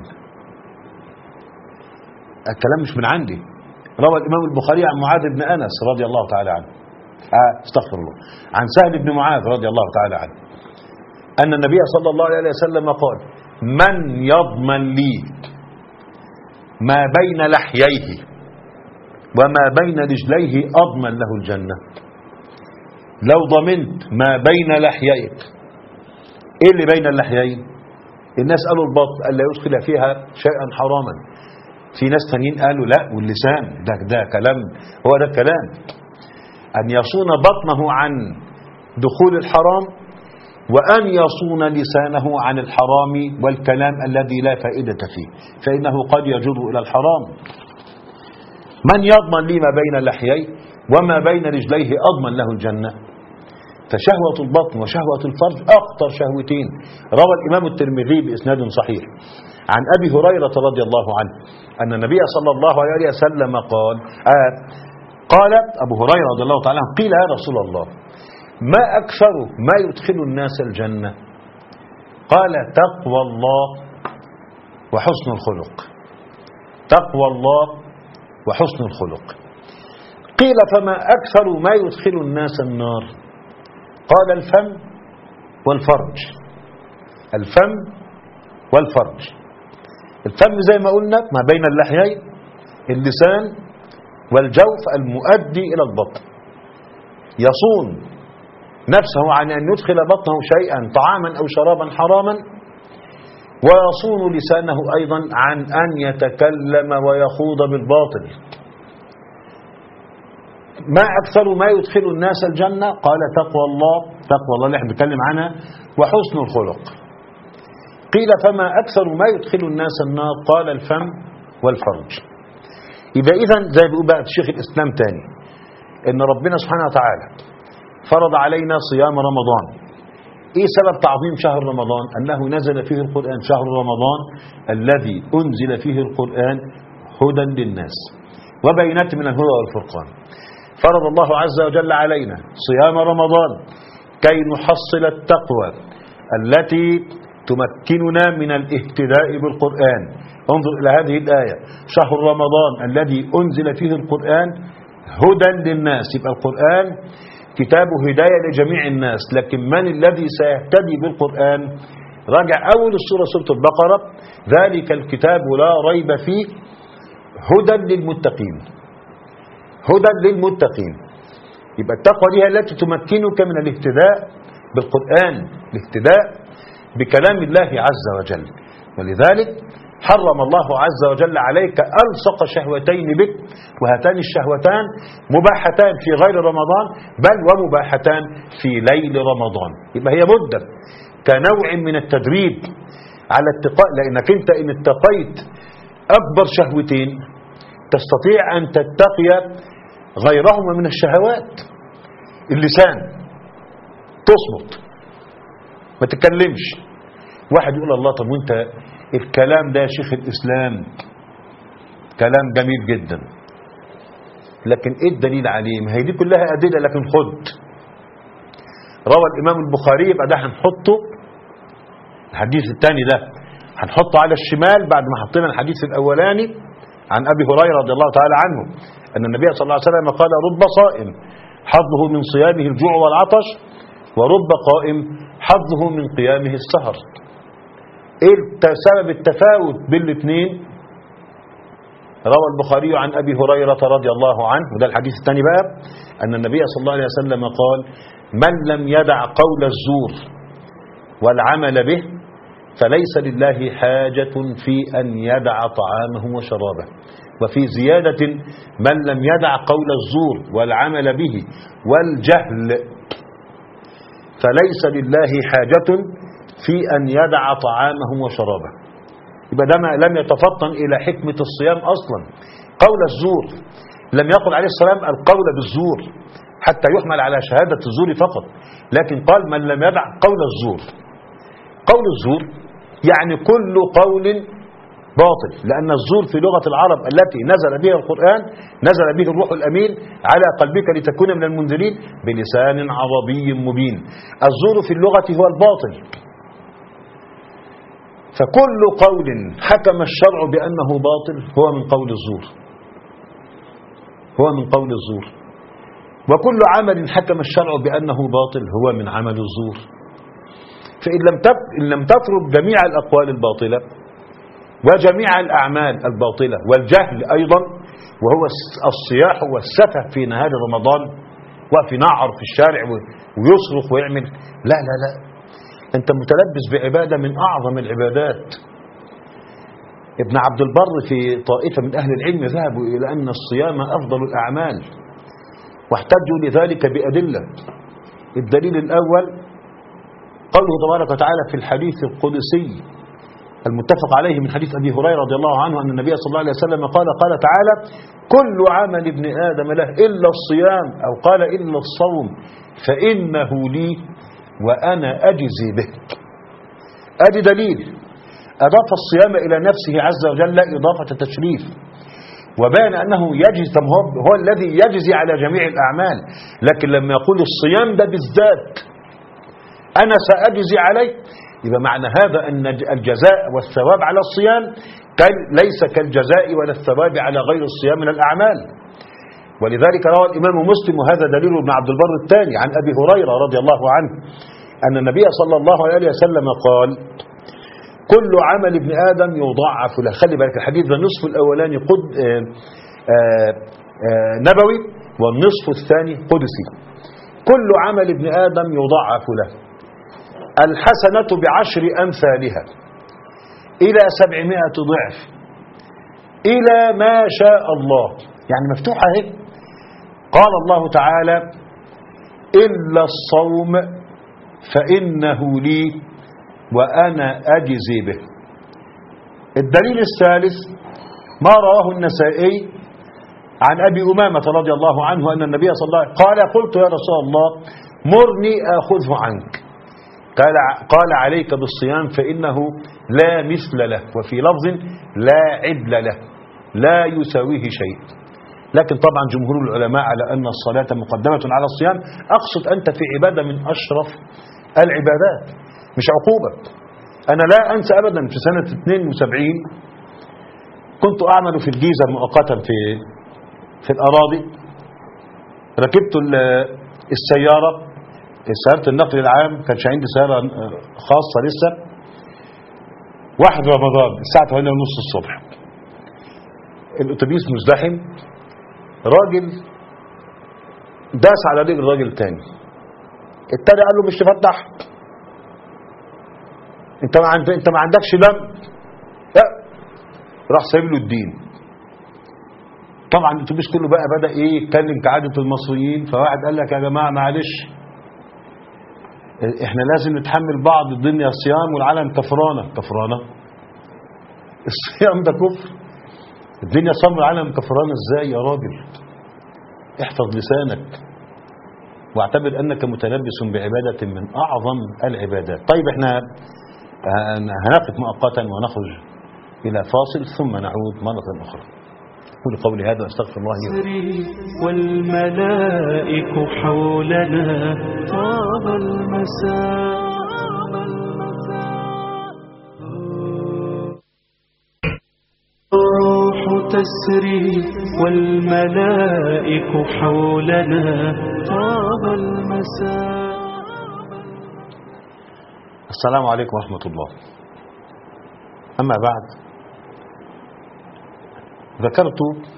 الكلام مش من عندي، روى الإمام البخاري عن معاذ بن أنس رضي الله تعالى عنه، استغفر الله، عن سهل بن معاذ رضي الله تعالى عنه أن النبي صلى الله عليه وسلم قال: من يضمن لي ما بين لحييه وما بين رجليه أضمن له الجنة. لو ضمنت ما بين لحييك، إيه اللي بين اللحيين؟ الناس قالوا البطن، قال لا يدخل فيها شيئا حراما. في ناس ثانيين قالوا لا، واللسان. ده كلام، هو ده الكلام، أن يصون بطنه عن دخول الحرام، وأن يصون لسانه عن الحرام والكلام الذي لا فائدة فيه، فإنه قد يجر إلى الحرام. من يضمن لي ما بين لحييه وما بين رجليه أضمن له الجنة. فشهوة البطن وشهوة الفرج أخطر شهوتين. روى الإمام الترمذي بإسناد صحيح عن أبي هريرة رضي الله عنه أن النبي صلى الله عليه وسلم قال أبو هريرة رضي الله تعالى عنه: قيل يا رسول الله ما أكثر ما يدخل الناس الجنة؟ قال: تقوى الله وحسن الخلق. تقوى الله وحسن الخلق. قيل: فما أكثر ما يدخل الناس النار؟ قال: الفم والفرج. الفم والفرج. الفم زي ما قلنا ما بين اللحيين، اللسان والجوف المؤدي إلى البطن، يصون نفسه عن أن يدخل بطنه شيئا طعاما أو شرابا حراما، ويصون لسانه أيضا عن أن يتكلم ويخوض بالباطل. ما أكثر ما يدخل الناس الجنة؟ قال: تقوى الله. تقوى الله اللي احنا بنتكلم عنها، وحسن الخلق. قيل: فما أكثر ما يدخل الناس النار؟ قال: الفم والفرج. يبقى إذن زي بيقول بقى الشيخ الإسلام تاني، إن ربنا سبحانه وتعالى فرض علينا صيام رمضان. إيه سبب تعظيم شهر رمضان؟ أنه نزل فيه القرآن. شهر رمضان الذي أنزل فيه القرآن هدى للناس وبينات من الهدى والفرقان. فرض الله عز وجل علينا صيام رمضان كي نحصل التقوى التي تمكننا من الاهتداء بالقرآن. انظر إلى هذه الآية: شهر رمضان الذي أنزل فيه القرآن هدى للناس. يبقى القرآن كتاب هداية لجميع الناس، لكن من الذي سيهتدي بالقرآن؟ راجع أول السورة، سورة البقرة: ذلك الكتاب لا ريب فيه هدى للمتقين. هدى للمتقين. يبقى التقوى دي هي التي تمكنك من الاهتداء بالقرآن، الاهتداء بكلام الله عز وجل. ولذلك حرم الله عز وجل عليك ألصق شهوتين بك، وهاتان الشهوتان مباحتان في غير رمضان، بل ومباحتان في ليل رمضان. يبقى هي مدة كنوع من التدريب على اتقاء، لأنك أنت إن اتقيت أكبر شهوتين تستطيع أن تتقي غيرهما من الشهوات. اللسان تصمت ما تتكلمش. واحد يقول: الله، طب وانت الكلام ده يا شيخ الإسلام كلام جميل جدا، لكن ايه الدليل عليه؟ ما هي دي كلها أدلة، لكن خد. روى الإمام البخاري، يبقى ده هنحطه الحديث الثاني ده هنحطه على الشمال بعد ما حطينا الحديث الأولاني عن أبي هريرة رضي الله تعالى عنه أن النبي صلى الله عليه وسلم قال: رب صائم حظه من صيامه الجوع والعطش، ورب قائم حظه من قيامه السهر. ايه سبب التفاوت بين الاثنين؟ روى البخاري عن أبي هريرة رضي الله عنه، وده الحديث الثاني بقى، أن النبي صلى الله عليه وسلم قال: من لم يدع قول الزور والعمل به فليس لله حاجة في أن يدع طعامه وشرابه. وفي زيادة: من لم يدع قول الزور والعمل به والجهل فليس لله حاجة في أن يدع طعامه وشرابه. يبقى ده لم يتفطن إلى حكمة الصيام أصلا. قول الزور لم يقل عليه السلام القول بالزور حتى يحمل على شهادة الزور فقط، لكن قال من لم يدع قول الزور. قول الزور يعني كل قول باطل، لأن الزور في لغة العرب التي نزل بها القرآن نزل به الروح الأمين على قلبك لتكون من المنذرين بلسان عربي مبين. الزور في اللغة هو الباطل، فكل قول حكم الشرع بأنه باطل هو من قول الزور، هو من قول الزور. وكل عمل حكم الشرع بأنه باطل هو من عمل الزور. فإن لم تترك جميع الأقوال الباطلة وجميع الأعمال الباطلة والجهل أيضا، وهو الصياح والسفه في نهار رمضان وفي نعر في الشارع ويصرخ ويعمل، لا لا لا، أنت متلبس بعبادة من أعظم العبادات. ابن عبد البر في طائفة من أهل العلم ذهبوا إلى أن الصيام أفضل الأعمال واحتجوا لذلك بأدلة. الدليل الأول قوله تبارك وتعالى في الحديث القدسي المتفق عليه من حديث أبي هريرة رضي الله عنه أن النبي صلى الله عليه وسلم قال تعالى كل عمل ابن آدم له إلا الصيام، أو قال إلا الصوم فإنه لي وأنا أجزي به. أدي دليل أضاف الصيام إلى نفسه عز وجل إضافة تشريف، وبان أنه يجزي، هو الذي يجزي على جميع الأعمال، لكن لما يقول الصيام ده بالذات أنا سأجزي عليه، يبقى معنى هذا أن الجزاء والثواب على الصيام ليس كالجزاء ولا الثواب على غير الصيام من الأعمال. ولذلك روى الإمام مسلم، وهذا دليل ابن عبد البر الثاني، عن أبي هريرة رضي الله عنه أن النبي صلى الله عليه وسلم قال كل عمل ابن آدم يضاعف له. خلي بالك الحديث ده النصف الأولاني نبوي والنصف الثاني قدسي. كل عمل ابن آدم يضاعف له الحسنة ب10 أمثالها إلى 700 ضعف إلى ما شاء الله، يعني مفتوحة هيك. قال الله تعالى إلا الصوم فإنه لي وأنا أجزي به. الدليل الثالث ما رواه النسائي عن أبي أمامة رضي الله عنه أن النبي صلى الله عليه وسلم قال قلت يا رسول الله مرني آخذه عنك، قال عليك بالصيام فإنه لا مثل له، وفي لفظ لا عدل له، لا يساويه شيء. لكن طبعا جمهور العلماء على أن الصلاة مقدمة على الصيام. أقصد أنت في عبادة من أشرف العبادات مش عقوبة. أنا لا أنسى أبدا في سنة 72 كنت أعمل في الجيزة مؤقتا في الأراضي، ركبت السيارة سيارة النقل العام، كانش عندي سيارة خاصة لسه، 1 رمضان الساعة 8:30 الصبح، الأتوبيس مزدحم، راجل داس على رجل راجل تاني، التاني قال له مش تفتح، انت ما عندكش دم، لا، راح سايب له الدين. طبعا الأتوبيس كله بقى بدأ يتكلم كعادة المصريين، فواحد قال لك يا جماعة معلش احنا لازم نتحمل بعض، الدنيا صيام والعالم كفرانة. الصيام ده كفر؟ الدنيا صيام والعالم كفرانة ازاي يا راجل؟ احفظ لسانك واعتبر انك متلبس بعبادة من اعظم العبادات. طيب احنا هنقف مؤقتا ونخرج الى فاصل ثم نعود مرة اخرى. قولي قولي هذا واستغفر الله لي. والملائك حولنا طاب المساء. الروح تسري والملائك حولنا طاب المساء. السلام عليكم ورحمة الله. أما بعد، ذكرت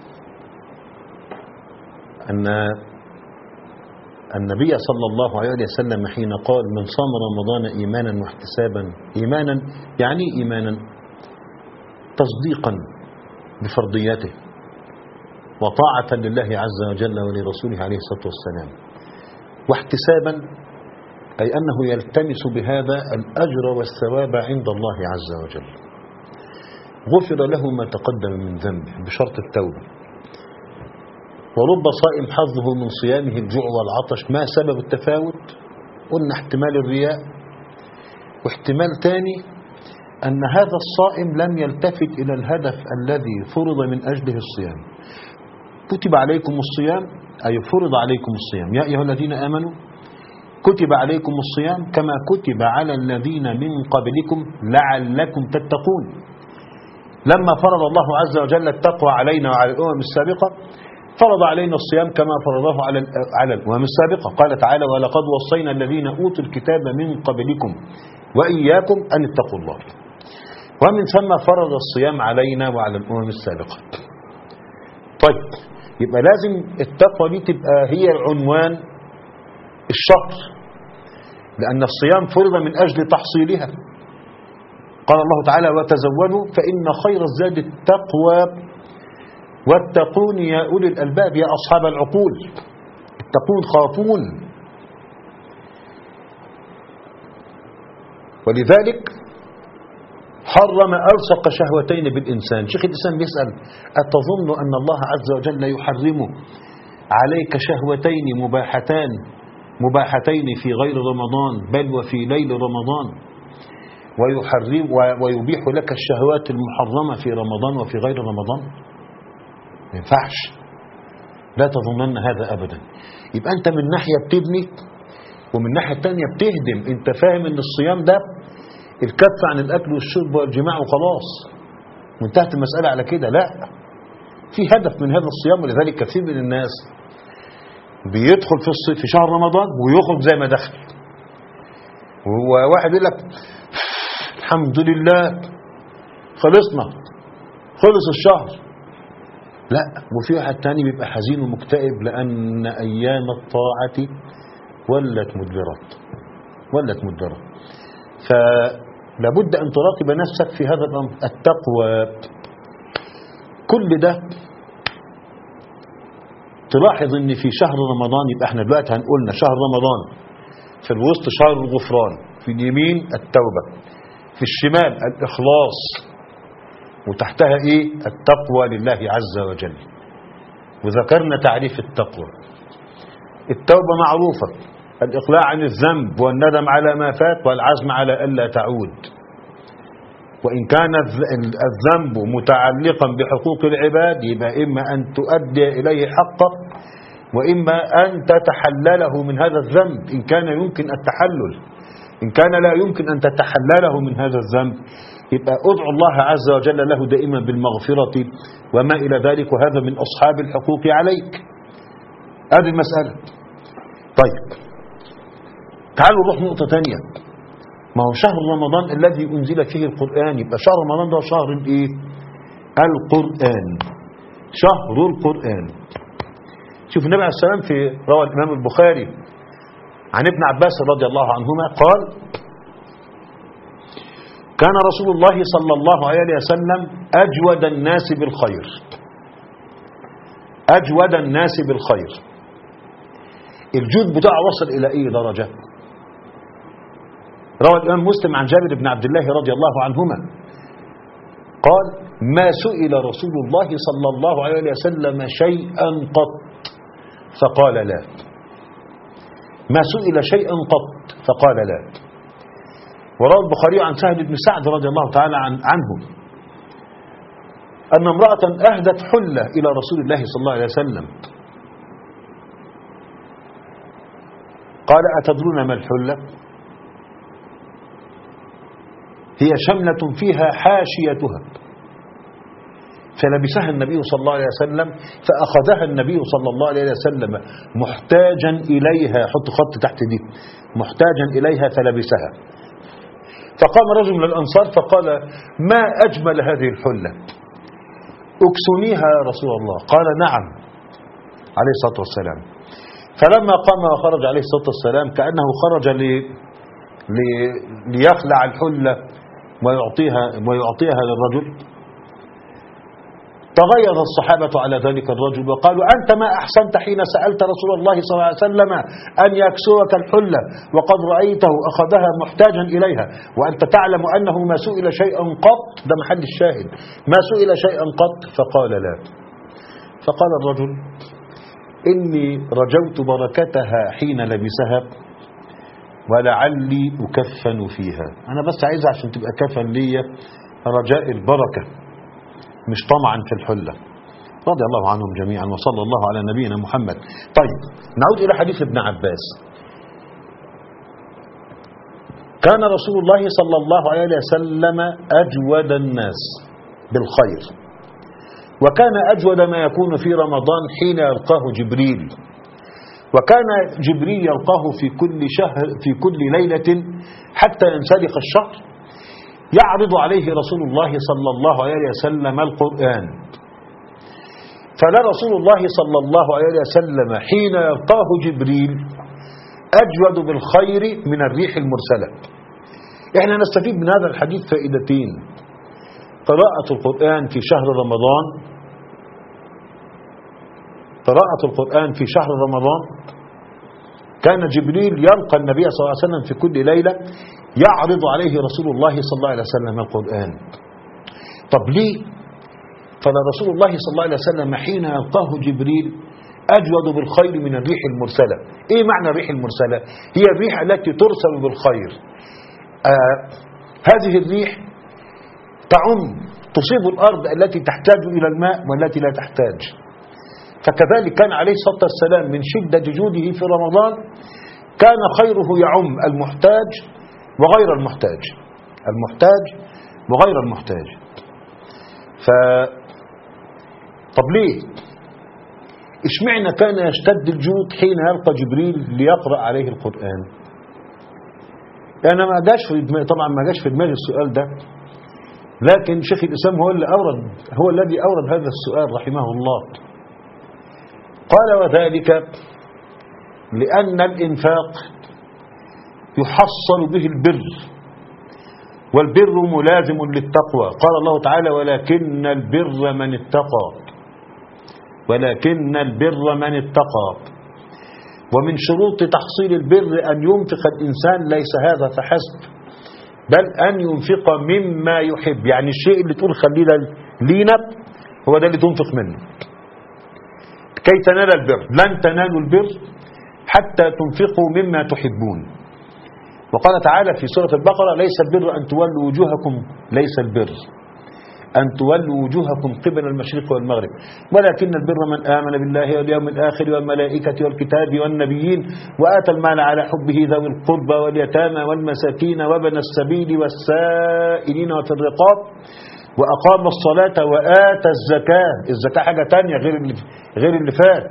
أن النبي صلى الله عليه وسلم حين قال من صام رمضان إيمانا واحتسابا، إيمانا يعني إيمانا تصديقا بفرضياته وطاعة لله عز وجل ولرسوله عليه الصلاة والسلام، واحتسابا أي أنه يلتمس بهذا الأجر والثواب عند الله عز وجل. غفر له ما تقدم من ذنبه بشرط التوبة. ورب صائم حظه من صيامه الجوع والعطش. ما سبب التفاوت؟ قلنا احتمال الرياء، واحتمال تاني أن هذا الصائم لم يلتفت إلى الهدف الذي فرض من أجله الصيام. كتب عليكم الصيام أي فرض عليكم الصيام، يا أيها الذين آمنوا كتب عليكم الصيام كما كتب على الذين من قبلكم لعلكم تتقون. لما فرض الله عز وجل التقوى علينا وعلى الأمم السابقة فرض علينا الصيام كما فرضه على الأمم السابقة. قال تعالى ولقد وصينا الذين أوتوا الكتاب من قبلكم وإياكم أن اتقوا الله. ومن ثم فرض الصيام علينا وعلى الأمم السابقة. طيب يبقى لازم التقوى دي تبقى هي عنوان الشهر، لأن الصيام فرض من أجل تحصيلها. قال الله تعالى وتزودوا فإن خير الزاد التقوى واتقون يا أولي الألباب، يا أصحاب العقول. اتقون خافون. ولذلك حرم ألصق شهوتين بالإنسان. شيخ الإسلام بيسأل أتظن أن الله عز وجل يحرم عليك شهوتين مباحتين في غير رمضان بل وفي ليل رمضان، ويحرم ويبيح لك الشهوات المحرمة في رمضان وفي غير رمضان؟ ما ينفعش، لا تظنن هذا أبدا. يبقى أنت من ناحية بتبني ومن ناحية تانية بتهدم. أنت فاهم أن الصيام ده الكف عن الأكل والشرب والجماع وخلاص وانتهت المسألة على كده. لا، في هدف من هذا الصيام. ولذلك كثير من الناس بيدخل في شهر رمضان ويخرج زي ما دخل. وواحد يقول لك الحمد لله خلصنا، خلص الشهر. لا، وفي واحد تاني بيبقى حزين ومكتئب لأن أيام الطاعة ولت مدبرة. فلابد أن تراقب نفسك في هذا الأمر. التقوى كل ده تلاحظ ان في شهر رمضان، يبقى احنا دلوقتي هنقولنا شهر رمضان في الوسط شهر الغفران، في اليمين التوبة، في الشمال الإخلاص، وتحتها ايه؟ التقوى لله عز وجل. وذكرنا تعريف التقوى. التوبة معروفة، الإقلاع عن الذنب والندم على ما فات والعزم على ألا تعود. وإن كان الذنب متعلقا بحقوق العباد يبقى إما أن تؤدي إليه حقه وإما أن تتحلله من هذا الذنب إن كان يمكن التحلل. إن كان لا يمكن أن تتحلله من هذا الذنب يبقى أدعو الله عز وجل له دائما بالمغفرة وما إلى ذلك، وهذا من أصحاب الحقوق عليك. هذه المسألة. طيب تعالوا نروح نقطة تانية. ما هو شهر رمضان الذي أنزل فيه القرآن، يبقى شهر رمضان ده شهر الإيه؟ القرآن، شهر القرآن. شوف النبي عليه السلام في روى الإمام البخاري عن ابن عباس رضي الله عنهما قال كان رسول الله صلى الله عليه وسلم أجود الناس بالخير، أجود الناس بالخير. الجود بتاعه وصل إلى أي درجة؟ روى الإمام مسلم عن جابر بن عبد الله رضي الله عنهما قال ما سئل رسول الله صلى الله عليه وسلم شيئا قط فقال لا. ما سئل شيئا قط فقال لا. وروى البخاري عن سهل بن سعد رضي الله تعالى عنه أن امرأة أهدت حلة إلى رسول الله صلى الله عليه وسلم. قال أتدرون ما الحلة؟ هي شملة فيها حاشيتها. فلبسها النبي صلى الله عليه وسلم، فأخذها النبي صلى الله عليه وسلم محتاجا إليها، حط خط تحت دي، محتاجا إليها فلبسها. فقام رجل من الأنصار فقال ما أجمل هذه الحلة، أكسنيها يا رسول الله. قال نعم عليه الصلاة والسلام. فلما قام وخرج عليه الصلاة والسلام كأنه خرج ليخلع الحلة ويعطيها للرجل، تغير الصحابة على ذلك الرجل وقالوا أنت ما أحسنت حين سألت رسول الله صلى الله عليه وسلم أن يكسوك الحلة وقد رأيته أخذها محتاجا إليها وأنت تعلم أنه ما سئل شيئا قط. ده محل الشاهد، ما سئل شيئا قط. فقال لا. فقال الرجل إني رجوت بركتها حين لبسها ولعلي أكفن فيها. أنا بس عايزها عشان تبقى كفن لي، رجاء البركة مش طمعا في الحلة. رضي الله عنهم جميعا وصلى الله على نبينا محمد. طيب نعود إلى حديث ابن عباس. كان رسول الله صلى الله عليه وسلم أجود الناس بالخير، وكان أجود ما يكون في رمضان حين يلقاه جبريل، وكان جبريل يلقاه في كل ليلة حتى ينسلخ الشهر، يعرض عليه رسول الله صلى الله عليه وسلم القرآن. فلا رسول الله صلى الله عليه وسلم حين يلقاه جبريل أجود بالخير من الريح المرسلة. احنا نستفيد من هذا الحديث فائدتين: قراءة القرآن في شهر رمضان، قراءة القرآن في شهر رمضان. كان جبريل يلقى النبي صلى الله عليه وسلم في كل ليلة يعرض عليه رسول الله صلى الله عليه وسلم القرآن. طب ليه؟ فلرسول الله صلى الله عليه وسلم حين يلقاه جبريل أجود بالخير من الريح المرسلة. إيه معنى الريح المرسلة؟ هي الريح التي ترسل بالخير. هذه الريح تعم تصيب الأرض التي تحتاج إلى الماء والتي لا تحتاج. فكذلك كان عليه الصلاة والسلام من شدة جوده في رمضان كان خيره يعم المحتاج وغير المحتاج، المحتاج وغير المحتاج. طب ليه؟ اشمعنى كان يشتد الجود حين يلقى جبريل ليقرأ عليه القرآن؟ أنا ما جاش في دماغي، طبعا ما جاش في دماغي السؤال ده، لكن شيخ الإسلام هو الذي أورد هذا السؤال رحمه الله. قال وذلك لأن الإنفاق يحصل به البر، والبر ملازم للتقوى. قال الله تعالى ولكن البر من اتقى، ولكن البر من اتقى. ومن شروط تحصيل البر أن ينفق الإنسان، ليس هذا فحسب، بل أن ينفق مما يحب. يعني الشيء اللي تقول خلينا لينا هو ده اللي تنفق منه كي تنال البر. لن تنالوا البر حتى تنفقوا مما تحبون. وقال تعالى في سورة البقرة ليس البر أن تولوا وجوهكم، ليس البر أن تولوا وجوهكم قبل المشرق والمغرب، ولكن البر من آمن بالله واليوم الآخر والملائكة والكتاب والنبيين وآتى المال على حبه ذوي القربى واليتامى والمساكين وابن السبيل والسائلين وفي الرقاب وأقام الصلاة وآتى الزكاة. الزكاة حاجة تانية غير اللي فات.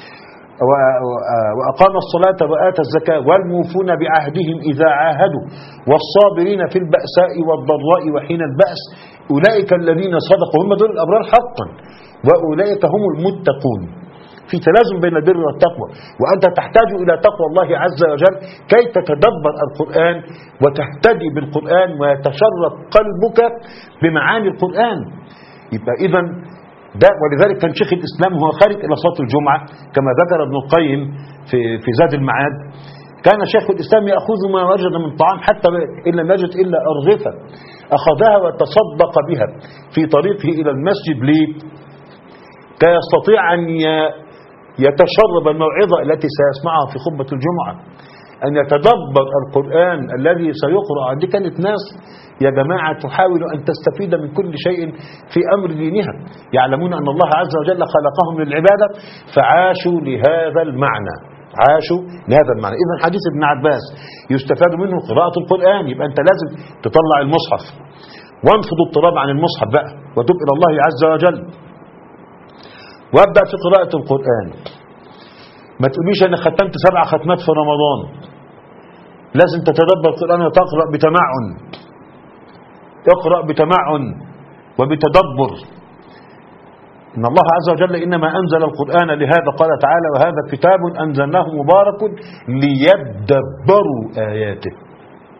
وأقام الصلاة وآتى الزكاة والموفون بعهدهم إذا عاهدوا والصابرين في البأساء والضراء وحين البأس أولئك الذين صدقوا، هم دول الأبرار حقا، وأولئك هم المتقون. في تلازم بين البر والتقوى، وأنت تحتاج إلى تقوى الله عز وجل كي تتدبر القرآن وتهتدي بالقرآن ويتشرق قلبك بمعاني القرآن. يبقى إذن ده، ولذلك كان شيخ الإسلام هو خارج إلى صلاة الجمعة كما ذكر ابن القيم في زاد المعاد، كان شيخ الإسلام يأخذ ما وجد من طعام حتى إن لم يجد إلا أرغفة أخذها وتصدق بها في طريقه إلى المسجد كي يستطيع أن يتشرب الموعظة التي سيسمعها في خطبة الجمعة، أن يتدبر القرآن الذي سيقرأ. دي كانت ناس يا جماعة تحاول أن تستفيد من كل شيء في أمر دينها، يعلمون أن الله عز وجل خلقهم للعبادة فعاشوا لهذا المعنى، عاشوا لهذا المعنى. إذن حديث ابن عباس يستفاد منه قراءة القرآن. يبقى أنت لازم تطلع المصحف وانفض التراب عن المصحف بقى وتب إلى الله عز وجل وابدأ في قراءة القرآن. ما تقوليش أنا ختمت 7 ختمات في رمضان. لازم تتدبر القرآن وتقرأ بتمعن، اقرأ بتمعن وبتدبر. إن الله عز وجل إنما أنزل القرآن لهذا، قال تعالى وهذا كتاب أنزلناه مبارك ليدبروا آياته.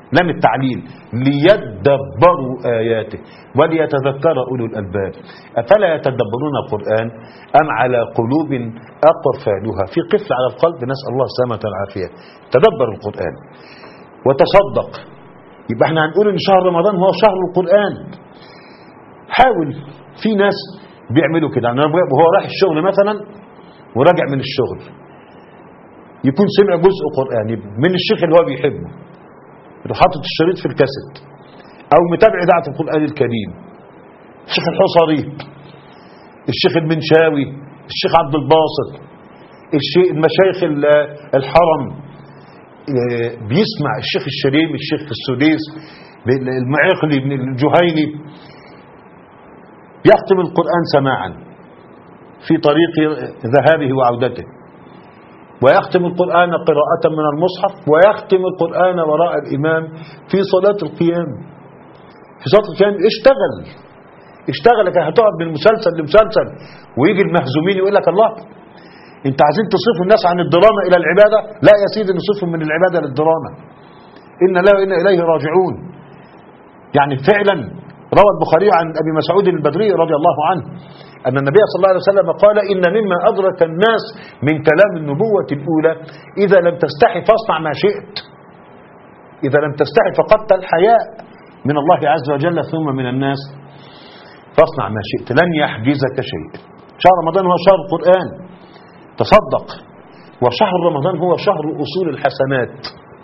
لام التعليل ليدبروا آياته وليتذكر أولو الألباب أفلا يتدبرون القرآن أم على قلوب أقفالها في قفل على القلب نسأل الله السلامة والعافية تدبر القرآن وتصدق يبقى احنا هنقول ان شهر رمضان هو شهر القرآن حاول في ناس بيعملوا كده يعني وهو رايح الشغل مثلا وراجع من الشغل يكون سمع جزء قرآني من الشيخ اللي هو بيحبه حاطط الشريط في الكاسيت او متابع اذاعه القرآن الكريم الشيخ الحصري الشيخ المنشاوي الشيخ عبد الباسط المشايخ الحرم بيسمع الشيخ الشريم الشيخ السديس المعيقلي بن الجهيني يختم القرآن سماعا في طريق ذهابه وعودته ويختم القرآن قراءة من المصحف ويختم القرآن وراء الإمام في صلاة القيام في صلاة القيام اشتغلك هتقعد من مسلسل لمسلسل ويجي المهزومين يقول لك الله انت عايزين تصرفوا الناس عن الدراما إلى العبادة لا يا سيدي نصرفهم من العبادة للدراما إن لا وإن إليه راجعون يعني فعلا روى البخاري عن أبي مسعود البدري رضي الله عنه أن النبي صلى الله عليه وسلم قال إن مما أدرك الناس من كلام النبوة الأولى إذا لم تستحي فاصنع ما شئت إذا لم تستحي فقدت الحياء من الله عز وجل ثم من الناس فاصنع ما شئت لن يحجزك شيء شهر رمضان هو شهر القرآن تصدق وشهر رمضان هو شهر أصول الحسنات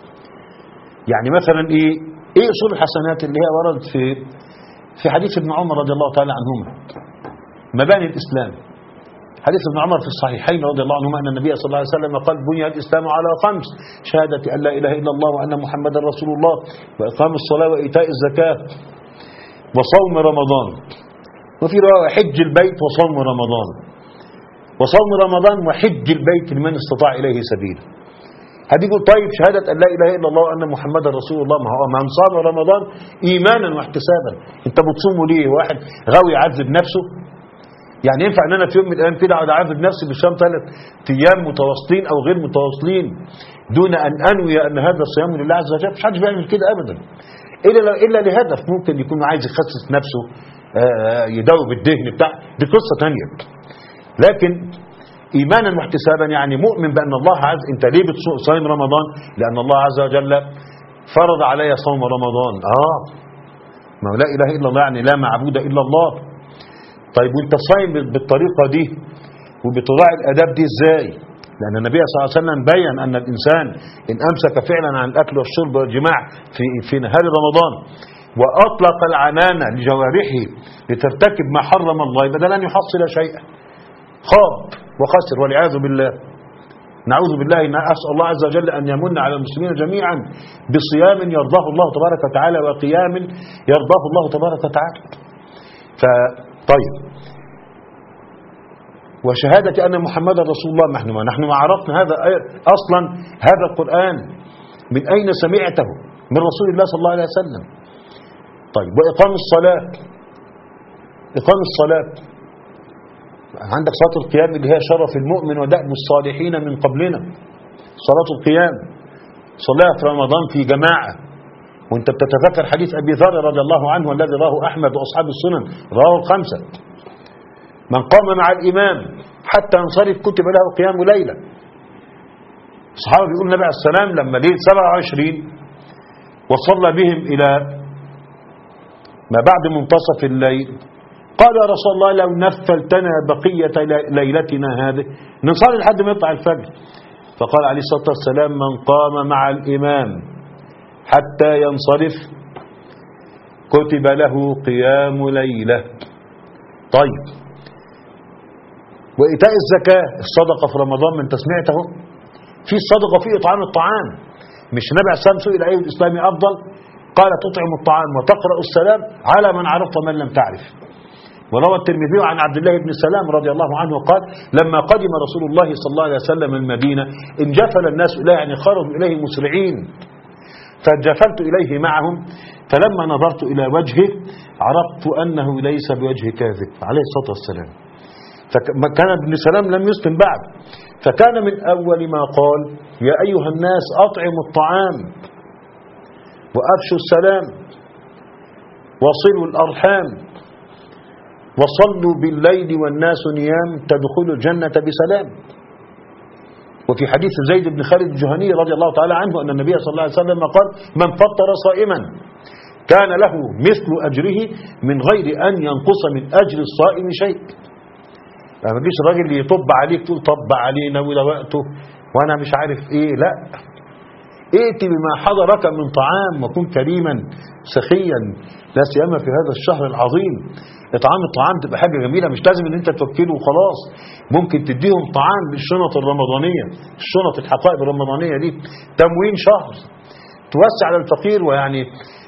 يعني مثلا إيه أصول الحسنات اللي هي ورد في حديث ابن عمر رضي الله تعالى عنهما مباني الإسلام حديث ابن عمر في الصحيحين رضي الله عنهما أن النبي صلى الله عليه وسلم قال بني الإسلام على 5 شهادة أن لا إله إلا الله وأن محمدا رسول الله وإقام الصلاة وإيتاء الزكاة وصوم رمضان وفي رواية حج البيت وصوم رمضان وصوم رمضان وحج البيت لمن استطاع إليه سبيلا هتيجوا طيب شهادة أن لا إله إلا الله وأن محمدا رسول الله ما هو من صام رمضان إيمانا واحتسابا أنت بتصوموا ليه واحد غاوي يعذب نفسه يعني ينفع ان انا في يوم من الايام كده اقعد اعذب نفسي بصيام 3 ايام متواصلين او غير متواصلين دون ان انوي ان هذا الصيام لله عز وجل؟ مش حدش بيعمل كده ابدا الا لهدف ممكن يكون عايز يخسس نفسه يداوي بالدهن بتاع دي قصه ثانيه لكن ايمانا واحتسابا يعني مؤمن بان الله عز انت ليه بتصوم رمضان؟ لان الله عز وجل فرض علي صوم رمضان ما لا اله الا الله يعني لا معبود الا الله طيب وانت صايم بالطريقة دي وبتراعي الاداب دي ازاي؟ لان النبي صلى الله عليه وسلم بين ان الانسان ان امسك فعلا عن الاكل والشرب والجماع في نهار رمضان واطلق العنانة لجوارحه لترتكب ما حرم الله يبقى لن يحصل شيئا خاب وخسر والعياذ بالله نعوذ بالله ان اسال الله عز وجل ان يمن على المسلمين جميعا بصيام يرضاه الله تبارك وتعالى وقيام يرضاه الله تبارك وتعالى طيب وشهادة أن محمد رسول الله نحن ما عرفنا هذا أصلا هذا القرآن من أين سمعته من رسول الله صلى الله عليه وسلم طيب وإقام الصلاة عندك صلاة القيام اللي هي شرف المؤمن ودأب الصالحين من قبلنا صلاة القيام صلاة في رمضان في جماعة وانت بتتذكر حديث أبي ذر رضي الله عنه الذي رواه أحمد وأصحاب السنن رواه 5 من قام مع الإمام حتى ينصرف كتب له قيام ليلة الصحابة بيقول النبي عليه السلام لما ليل 27 وصلى بهم إلى ما بعد منتصف الليل قال يا رسول الله لو نفلتنا بقية ليلتنا هذه نصلي لحد ما يطلع الفجر فقال عليه الصلاة والسلام من قام مع الإمام حتى ينصرف كتب له قيام ليلة طيب وإيتاء الزكاة الصدقة في رمضان من تسميعته في الصدقة في إطعام الطعام مش النبي عليه الصلاة والسلام سئل أي الإسلام أفضل قال تطعم الطعام وتقرأ السلام على من عرفت ومن لم تعرف وروى الترمذي عن عبد الله بن سلام رضي الله عنه قال لما قدم رسول الله صلى الله عليه وسلم المدينة انجفل الناس إليه يعني خرجوا إليه مسرعين فجفلت إليه معهم فلما نظرت إلى وجهه عرفت أنه ليس بوجه كاذب عليه الصلاة والسلام فكان ابن سلام لم يسلم بعد فكان من أول ما قال يا أيها الناس أطعموا الطعام وأفشوا السلام وصلوا الأرحام وصلوا بالليل والناس نيام تدخلوا الجنة بسلام. وفي حديث زيد بن خالد الجهني رضي الله تعالى عنه أن النبي صلى الله عليه وسلم قال: من فطر صائما كان له مثل أجره من غير أن ينقص من أجر الصائم شيء. ما تجيش الراجل يطب عليك تقول طب علينا ولا وقته وأنا مش عارف إيه. لا، ائتي بما حضرك من طعام وكن كريما سخيا، لا سيما في هذا الشهر العظيم. إطعام الطعام تبقى حاجة جميلة، مش لازم ان انت توكله وخلاص، ممكن تديهم طعام بالشنط الرمضانية، الشنط الحقائب الرمضانية دي تموين شهر، توسع على الفقير. ويعني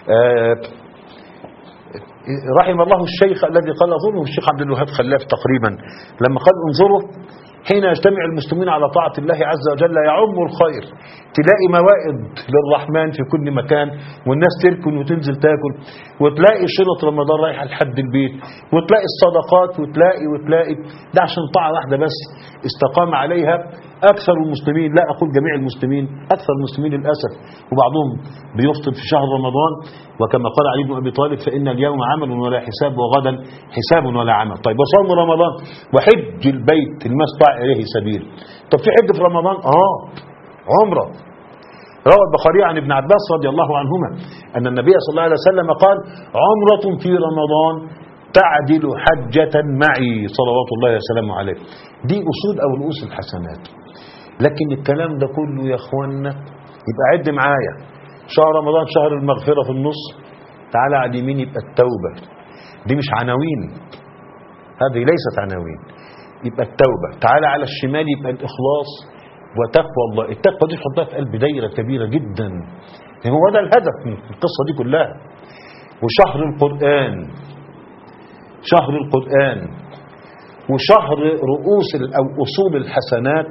رحم الله الشيخ الذي قال أظنه الشيخ عبد الوهاب خلاف تقريبا لما قال: انظروا حين يجتمع المسلمين على طاعة الله عز وجل يعم الخير، تلاقي موائد للرحمن في كل مكان، والناس تركن وتنزل تاكل، وتلاقي شنط رمضان رايحة لحد البيت، وتلاقي الصدقات، وتلاقي ده عشان طاعة واحدة بس استقام عليها أكثر المسلمين. لا أقول جميع المسلمين، أكثر المسلمين للأسف، وبعضهم بيفطر في شهر رمضان، وكما قال علي بن أبي طالب: فإن اليوم عمل ولا حساب وغدا حساب ولا عمل. طيب وصوم رمضان وحج البيت لما استطاع إليه سبيل. طب في حج في رمضان؟ عمرة. روى البخاري عن ابن عباس رضي الله عنهما أن النبي صلى الله عليه وسلم قال: عمرة في رمضان تعدل حجة معي صلوات الله وسلامه عليه. دي أصول أو رؤوس الحسنات. لكن الكلام ده كله يا أخوانا يبقى عد معايا: شهر رمضان شهر المغفرة في النص، تعالى على اليمين يبقى التوبة. دي مش عناوين، هذه ليست عناوين، يبقى التوبة. تعالى على الشمال يبقى الإخلاص وتقوى الله. التقوى دي تحطها في قلب دايرة كبيرة جدا، هو ده الهدف من القصة دي كلها. وشهر القرآن، شهر القرآن، وشهر رؤوس أو أصول الحسنات،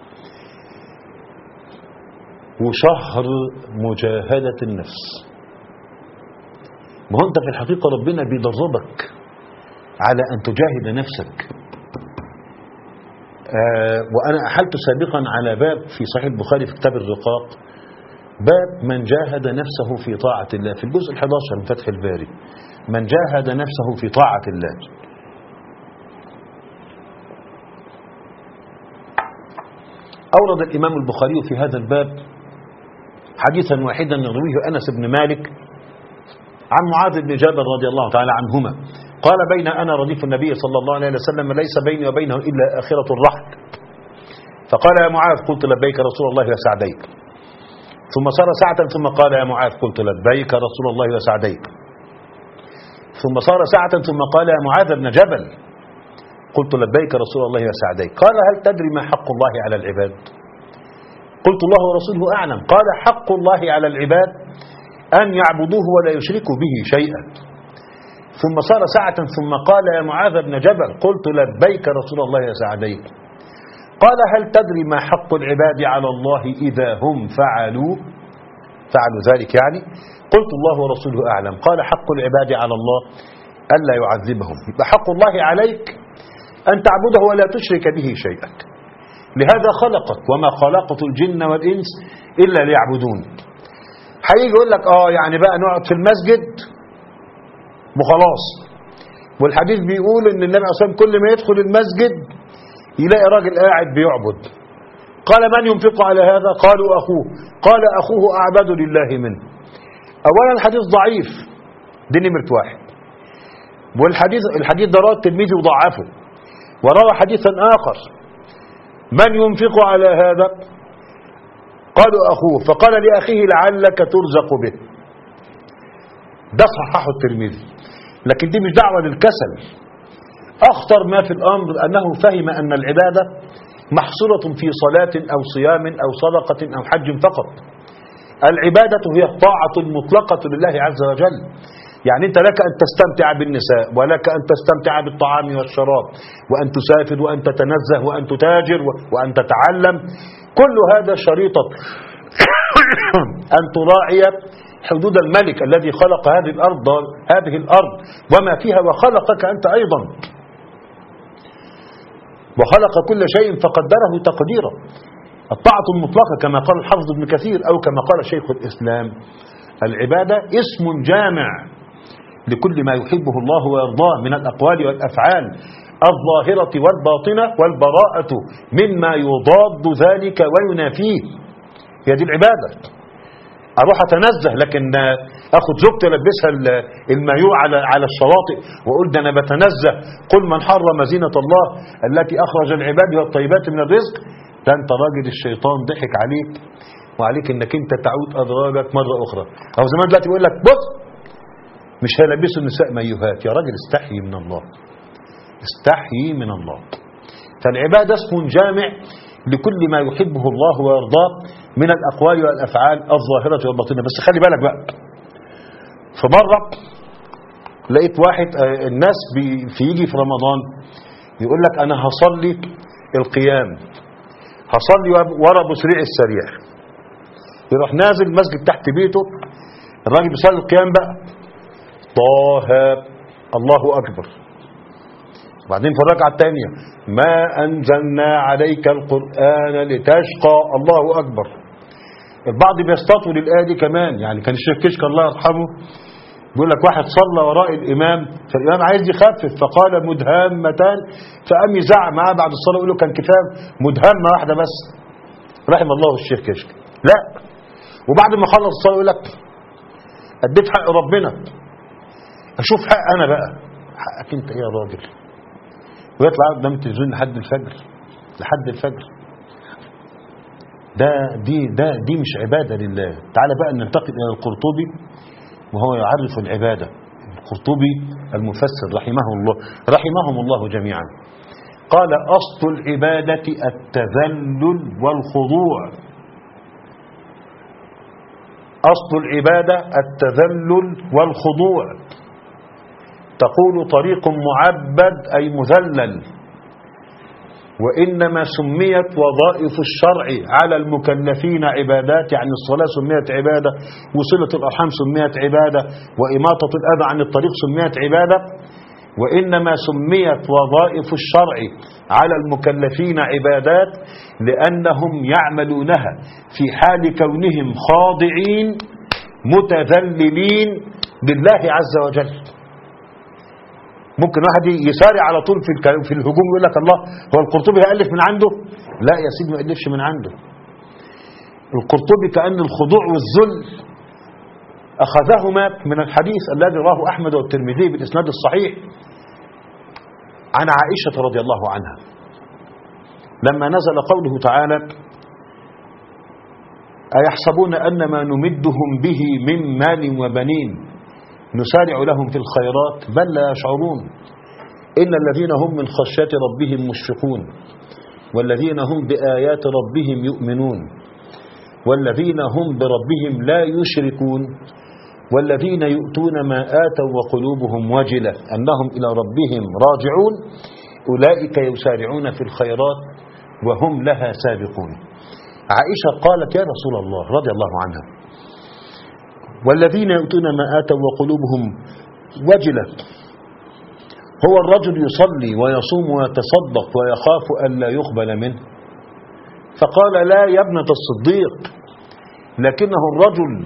وشهر مجاهدة النفس. ما هو أنت في الحقيقة ربنا بيدربك على أن تجاهد نفسك. وأنا أحلت سابقا على باب في صحيح البخاري في كتاب الرقاق، باب من جاهد نفسه في طاعة الله، في الجزء 11 من فتح الباري: من جاهد نفسه في طاعة الله. أورد الإمام البخاري في هذا الباب حديثا واحدا يرويه أنس بن مالك عن معاذ بن جبل رضي الله تعالى عنهما قال: بين أنا رديف النبي صلى الله عليه وسلم ليس بيني وبينه إلا آخرة الرحل، فقال: يا معاذ. قلت: لبيك رسول الله وسعديك. ثم صار ساعة ثم قال: يا معاذ. قلت: لبيك رسول الله وسعديك. ثم صار ساعة ثم قال: يا معاذ بن جبل. قلت: لبيك رسول الله وسعديك. قال: هل تدري ما حق الله على العباد؟ قلت: الله ورسوله أعلم. قال: حق الله على العباد أن يعبدوه ولا يشركوا به شيئا. ثم صار ساعة ثم قال: يا معاذ بن جبل. قلت: لبيك رسول الله وسعديك. قال: هل تدري ما حق العباد على الله إذا هم فعلوا ذلك يعني؟ قلت: الله ورسوله أعلم. قال: حق العباد على الله ألا يعذبهم. يبقى حق الله عليك أن تعبده ولا تشرك به شيئا. لهذا خلقك: وما خلقت الجن والإنس إلا ليعبدون. هيجي يقول لك يعني بقى نقعد في المسجد وخلاص. والحديث بيقول ان النبي عليه الصلاة والسلام كل ما يدخل المسجد يلاقي راجل قاعد بيعبد. قال: من ينفق على هذا؟ قالوا: أخوه. قال: أخوه أعبد لله منه. أولا الحديث ضعيف، دي نمرة واحد. والحديث ده رواه الترمذي وضعفه. وروى حديثا آخر: من ينفق على هذا؟ قالوا: أخوه. فقال لأخيه: لعلك ترزق به. ده صححه الترمذي. لكن دي مش دعوة للكسل. أخطر ما في الأمر أنه فهم أن العبادة محصورة في صلاة أو صيام أو صدقة أو حج فقط. العبادة هي الطاعة المطلقة لله عز وجل. يعني أنت لك أن تستمتع بالنساء، ولك أن تستمتع بالطعام والشراب، وأن تسافر، وأن تتنزه، وأن تتاجر، وأن تتعلم. كل هذا شريطة أن تراعي حدود الملك الذي خلق هذه الأرض وما فيها، وخلقك أنت أيضا، وخلق كل شيء فقدره تقديرا. الطاعة المطلقة كما قال الحافظ ابن كثير أو كما قال شيخ الإسلام: العبادة اسم جامع لكل ما يحبه الله ويرضاه من الأقوال والأفعال الظاهرة والباطنة، والبراءة مما يضاد ذلك وينافيه. هي دي العبادة. أروح أتنزه لكن أخذ زوجتي ألبسها المايوع على الشواطئ وأقول ده أنا بتنزه، قل من حرم زينة الله التي أخرج العباد والطيبات من الرزق. ده أنت راجل الشيطان ضحك عليك، وعليك أنك أنت تعود أضرارك مرة أخرى. أو زمان دلوقتي بيقول لك بص مش هيلبسوا النساء مايوهات. يا راجل استحيي من الله، استحيي من الله. فالعبادة اسم جامع لكل ما يحبه الله ويرضاه من الأقوال والأفعال الظاهرة والباطنة. بس خلي بالك بقى، في مرة لقيت واحد الناس يجي في رمضان يقول لك أنا هصلي القيام، هصلي ورا أبو سريع السريع، يروح نازل مسجد تحت بيته الراجل بيصلي القيام بقى طه الله أكبر، وبعدين في الركعة الثانية ما أنزلنا عليك القرآن لتشقى الله أكبر. البعض بيستطول الآية دي كمان. يعني كان الشيخ كشك الله يرحمه بيقول لك واحد صلى وراء الإمام، فالإمام عايز يخفف فقال مدهمتان، فقام يزعق معاه بعد الصلاة يقول له كان كفاية مدهمة واحدة بس. رحم الله الشيخ كشك. لا، وبعد ما خلص الصلاة يقول لك أديت حق ربنا، أشوف حق أنا بقى. حقك أنت إيه يا راجل؟ ويطلع قدام التلفزيون لحد الفجر، لحد الفجر. دي مش عبادة لله. تعال بقى ننتقل إلى القرطبي وهو يعرف العبادة. القرطبي المفسر رحمهم الله جميعا قال أصل العبادة التذلل والخضوع. أصل العبادة التذلل والخضوع. تقول طريق معبد أي مذلل، وإنما سميت وظائف الشرع على المكلفين عبادات. يعني الصلاة سميت عبادة، وصلة الأرحام سميت عبادة، وإماطة الأذى عن الطريق سميت عبادة. وإنما سميت وظائف الشرع على المكلفين عبادات لأنهم يعملونها في حال كونهم خاضعين متذللين لله عز وجل. ممكن واحد يسارع على طول في الهجوم يقول لك الله هو القرطبي هيألف من عنده؟ لا يا سيدي، ما يألفش من عنده. القرطبي كأن الخضوع والذل أخذهما من الحديث الذي رواه أحمد والترمذي بالإسناد الصحيح عن عائشة رضي الله عنها لما نزل قوله تعالى أيحسبون أن ما نمدهم به من مال وبنين نسارع لهم في الخيرات بل لا يشعرون إن الذين هم من خشية ربهم مشفقون والذين هم بآيات ربهم يؤمنون والذين هم بربهم لا يشركون والذين يؤتون ما آتوا وقلوبهم وجلة أنهم إلى ربهم راجعون أولئك يسارعون في الخيرات وهم لها سابقون. عائشة قالت يا رسول الله رضي الله عنها والذين يؤتون ما آتوا وقلوبهم وجلة هو الرجل يصلي ويصوم ويتصدق ويخاف أن لا يقبل منه؟ فقال لا يا ابنة الصديق لكنه الرجل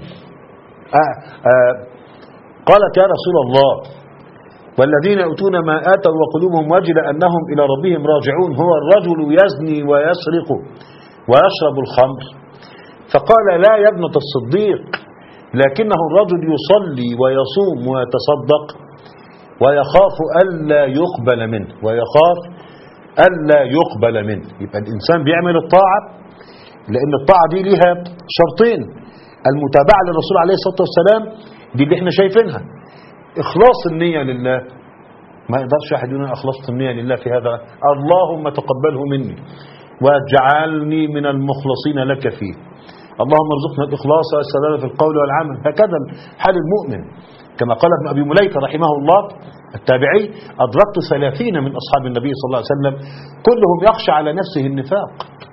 قالت يا رسول الله والذين يؤتون ما آتوا وقلوبهم وجلة أنهم إلى ربهم راجعون هو الرجل يزني ويسرق ويشرب الخمر؟ فقال لا يا ابنة الصديق لكنه الرجل يصلي ويصوم ويتصدق ويخاف ألا يقبل منه، ويخاف ألا يقبل منه. يبقى الإنسان بيعمل الطاعة لأن الطاعة دي لها شرطين: المتابعة للرسول عليه الصلاة والسلام، دي اللي احنا شايفينها، إخلاص النية لله. ما يقدرش واحد يقول أخلصت النية لله في هذا، اللهم تقبله مني واجعلني من المخلصين لك فيه، اللهم ارزقنا الإخلاص والسداد في القول والعمل. هكذا حال المؤمن. كما قال ابن أبي مليكة رحمه الله التابعي أدركت 30 من أصحاب النبي صلى الله عليه وسلم كلهم يخشى على نفسه النفاق.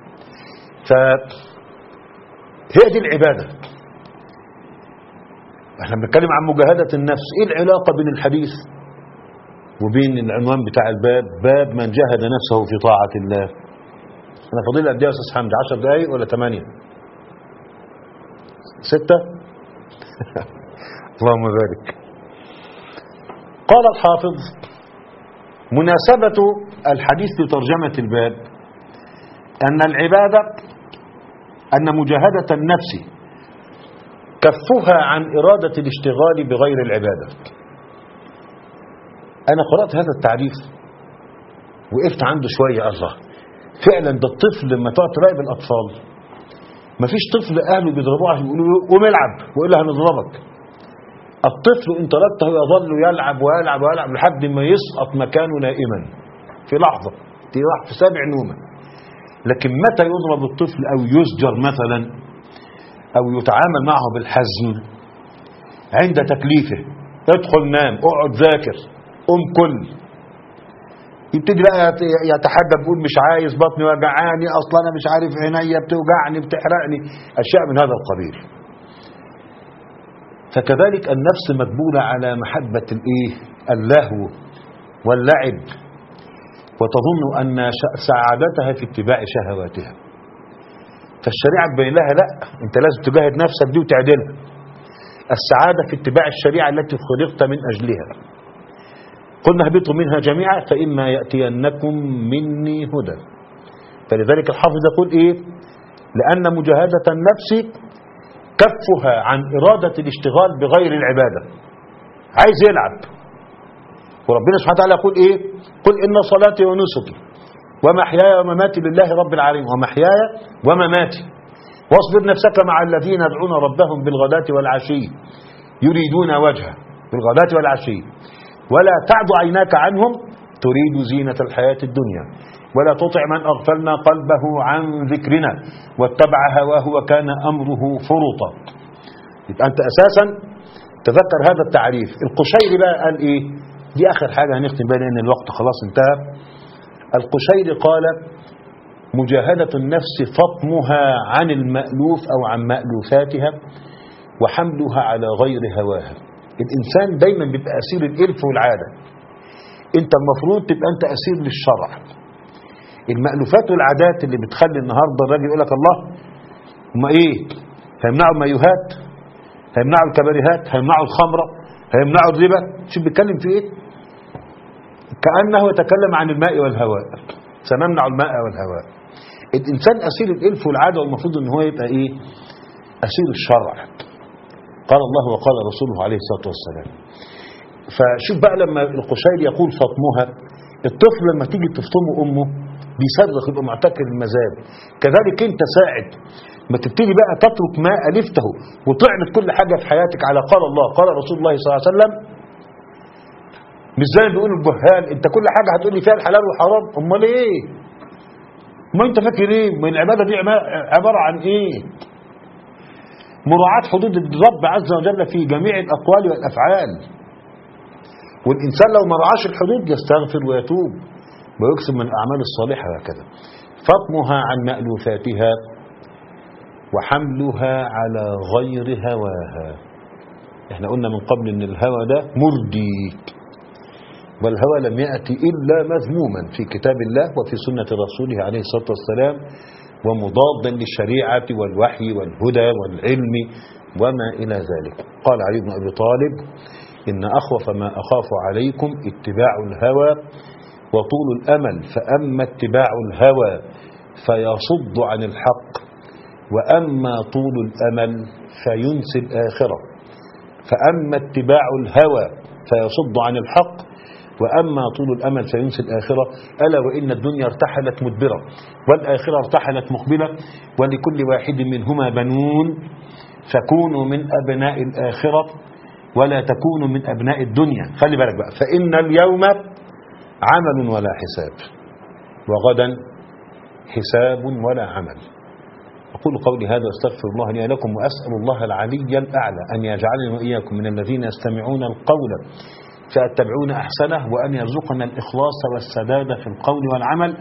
فهي دي العبادة. احنا بنتكلم عن مجاهدة النفس. ايه العلاقة بين الحديث وبين العنوان بتاع الباب؟ باب من جاهد نفسه في طاعة الله. انا فضيل قد ايه يا استاذ حمد؟ 10 دقايق ولا 8؟ 6؟ اللهم بارك. قال الحافظ: مناسبة الحديث لترجمة الباب أن العبادة، أن مجاهدة النفس كفها عن إرادة الاشتغال بغير العبادة. أنا قرأت هذا التعريف وقفت عنده شوية. الله، فعلا ده الطفل لما تقعد تراقب الأطفال، مفيش طفل أهله بيضربوه عشان يقولوا له قوم العب ويقول له هنضربك. الطفل إن تركته يظل يلعب ويلعب ويلعب لحد ما يسقط مكانه نائما في لحظة، في سابع نومة. لكن متى يضرب الطفل أو يزجر مثلا أو يتعامل معه بالحزم؟ عند تكليفه. ادخل نام، اقعد ذاكر، قم كل. يبتدي بقى يتحدى بيقول مش عايز، بطني وجعاني، اصلا انا مش عارف، عينيا بتوجعني، بتحرقني، اشياء من هذا القبيل. فكذلك النفس مجبولة على محبة اللهو واللعب، وتظن أن سعادتها في اتباع شهواتها. فالشريعة تبين لها لا، انت لازم تجاهد نفسك دي وتعدلها. السعادة في اتباع الشريعة التي خلقت من أجلها. قلنا اهبطوا منها جميعا فإما يأتينكم مني هدى. فلذلك الحافظ يقول لأن مجاهدة النفس كفها عن إرادة الاشتغال بغير العبادة. عايز يلعب، وربنا سبحانه وتعالى يقول قل إن صلاتي ونسكي ومحياي ومماتي لله رب العالمين، ومحياي ومماتي واصبر نفسك مع الذين يدعون ربهم بالغداة والعشي يريدون وجهه، بالغداة والعشي، ولا تعد عيناك عنهم تريد زينة الحياة الدنيا، ولا تطع من أغفلنا قلبه عن ذكرنا واتبع هواه وكان أمره فرطا. يبقى أنت أساسا تذكر هذا التعريف. القشيري بقى قال دي آخر حاجة هنختم بها لأن الوقت خلاص انتهى. القشيري قال: مجاهدة النفس فطمها عن المألوف أو عن مألوفاتها وحملها على غير هواها. الإنسان دايما بيبقى أسير الإلف والعادة. أنت المفروض تبقى أنت أسير للشرع. المألوفات والعادات اللي بتخلي النهاردة الراجل يقول لك الله هم هيمنعوا المايوهات، هيمنعوا الكباريهات، هيمنعوا الخمرة، هيمنعوا الربا. شوف بيتكلم في كأنه يتكلم عن الماء والهواء. سنمنع الماء والهواء. الإنسان أسير الإلف والعادة، والمفروض أن هو يبقى أسير الشرع. قال الله وقال رسوله عليه الصلاة والسلام. فشوف بقى لما القشيري يقول فطمها، الطفل لما تيجي تفطمه أمه بيصرخ، يبقى معتكر المزاج. كذلك أنت ساعد ما تبتدي بقى تترك ما ألفته وتعرض كل حاجة في حياتك على قال الله قال رسول الله صلى الله عليه وسلم. مش زي ما بيقول الجهال انت كل حاجة هتقول لي فيها الحلال والحرام. امال ما انت فاكر ما العبادة دي عبارة عن مراعاة حدود الرب عز وجل في جميع الأقوال والأفعال. والإنسان لو ما رعاش الحدود يستغفر ويتوب ويكسب من الأعمال الصالحة وهكذا. فطمها عن مألوفاتها وحملها على غير هواها. احنا قلنا من قبل ان الهوى ده مردي، والهوى لم يأتي إلا مذموما في كتاب الله وفي سنة رسوله عليه الصلاة والسلام، ومضادا للشريعة والوحي والهدى والعلم وما إلى ذلك. قال علي بن أبي طالب: إن أخوف ما أخاف عليكم اتباع الهوى وطول الأمل، فأما اتباع الهوى فيصد عن الحق، وأما طول الأمل فينسي الآخرة. فأما اتباع الهوى فيصد عن الحق، وأما طول الأمل فينسي الآخرة. ألا وإن الدنيا ارتحلت مدبرة والآخرة ارتحلت مقبلة، ولكل واحد منهما بنون، فكونوا من أبناء الآخرة ولا تكونوا من أبناء الدنيا. خلي بالك بقى، فإن اليوم عمل ولا حساب، وغدا حساب ولا عمل. أقول قولي هذا واستغفر الله لي ولكم، وأسأل الله العلي الأعلى أن يجعلني وإياكم من الذين يستمعون القول فيتبعون أحسنه، وأن يرزقنا الإخلاص والسداد في القول والعمل،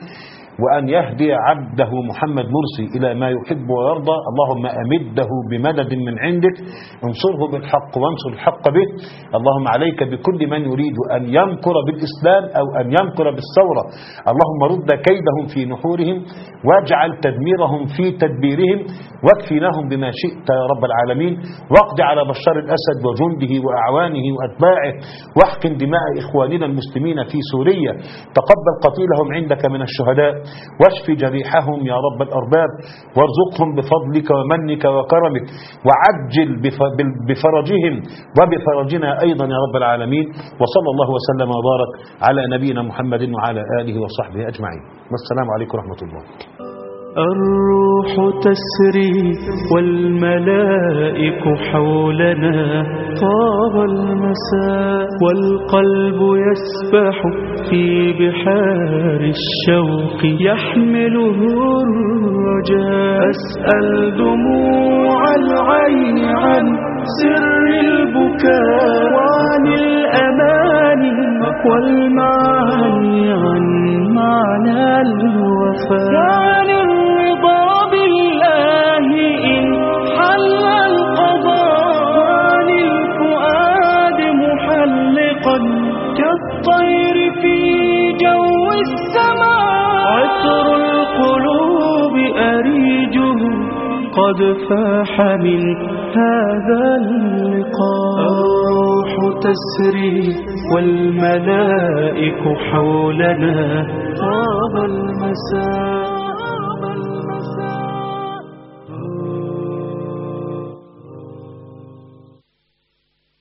وأن يهدي عبده محمد مرسي إلى ما يحب ويرضى. اللهم أمده بمدد من عندك، انصره بالحق وانصر الحق به. اللهم عليك بكل من يريد أن يمكر بالإسلام أو أن يمكر بالثورة. اللهم رد كيدهم في نحورهم واجعل تدميرهم في تدبيرهم، واكفناهم بما شئت يا رب العالمين. واقض على بشار الأسد وجنده وأعوانه وأتباعه، واحقن دماء إخواننا المسلمين في سوريا. تقبل قتيلهم عندك من الشهداء، واشف جريحهم يا رب الأرباب، وارزقهم بفضلك ومنك وكرمك، وعجل بفرجهم وبفرجنا أيضا يا رب العالمين. وصلى الله وسلم وبارك على نبينا محمد وعلى آله وصحبه أجمعين. والسلام عليكم ورحمة الله. الروح تسري والملائك حولنا، طاب المساء والقلب يسبح في بحار الشوق يحمله الرجاء. أسأل دموع العين عن سر البكاء، وعن الأماني والمعاني عن معنى الوفاء، وعن الرضا بالله إن حل القضاء، وعن الفؤاد محلقا كالطير في جو السماء. عطر القلوب أريجه قد فاح من هذا اللقاء. الروح تسري والملائك حولنا، طاب المساء.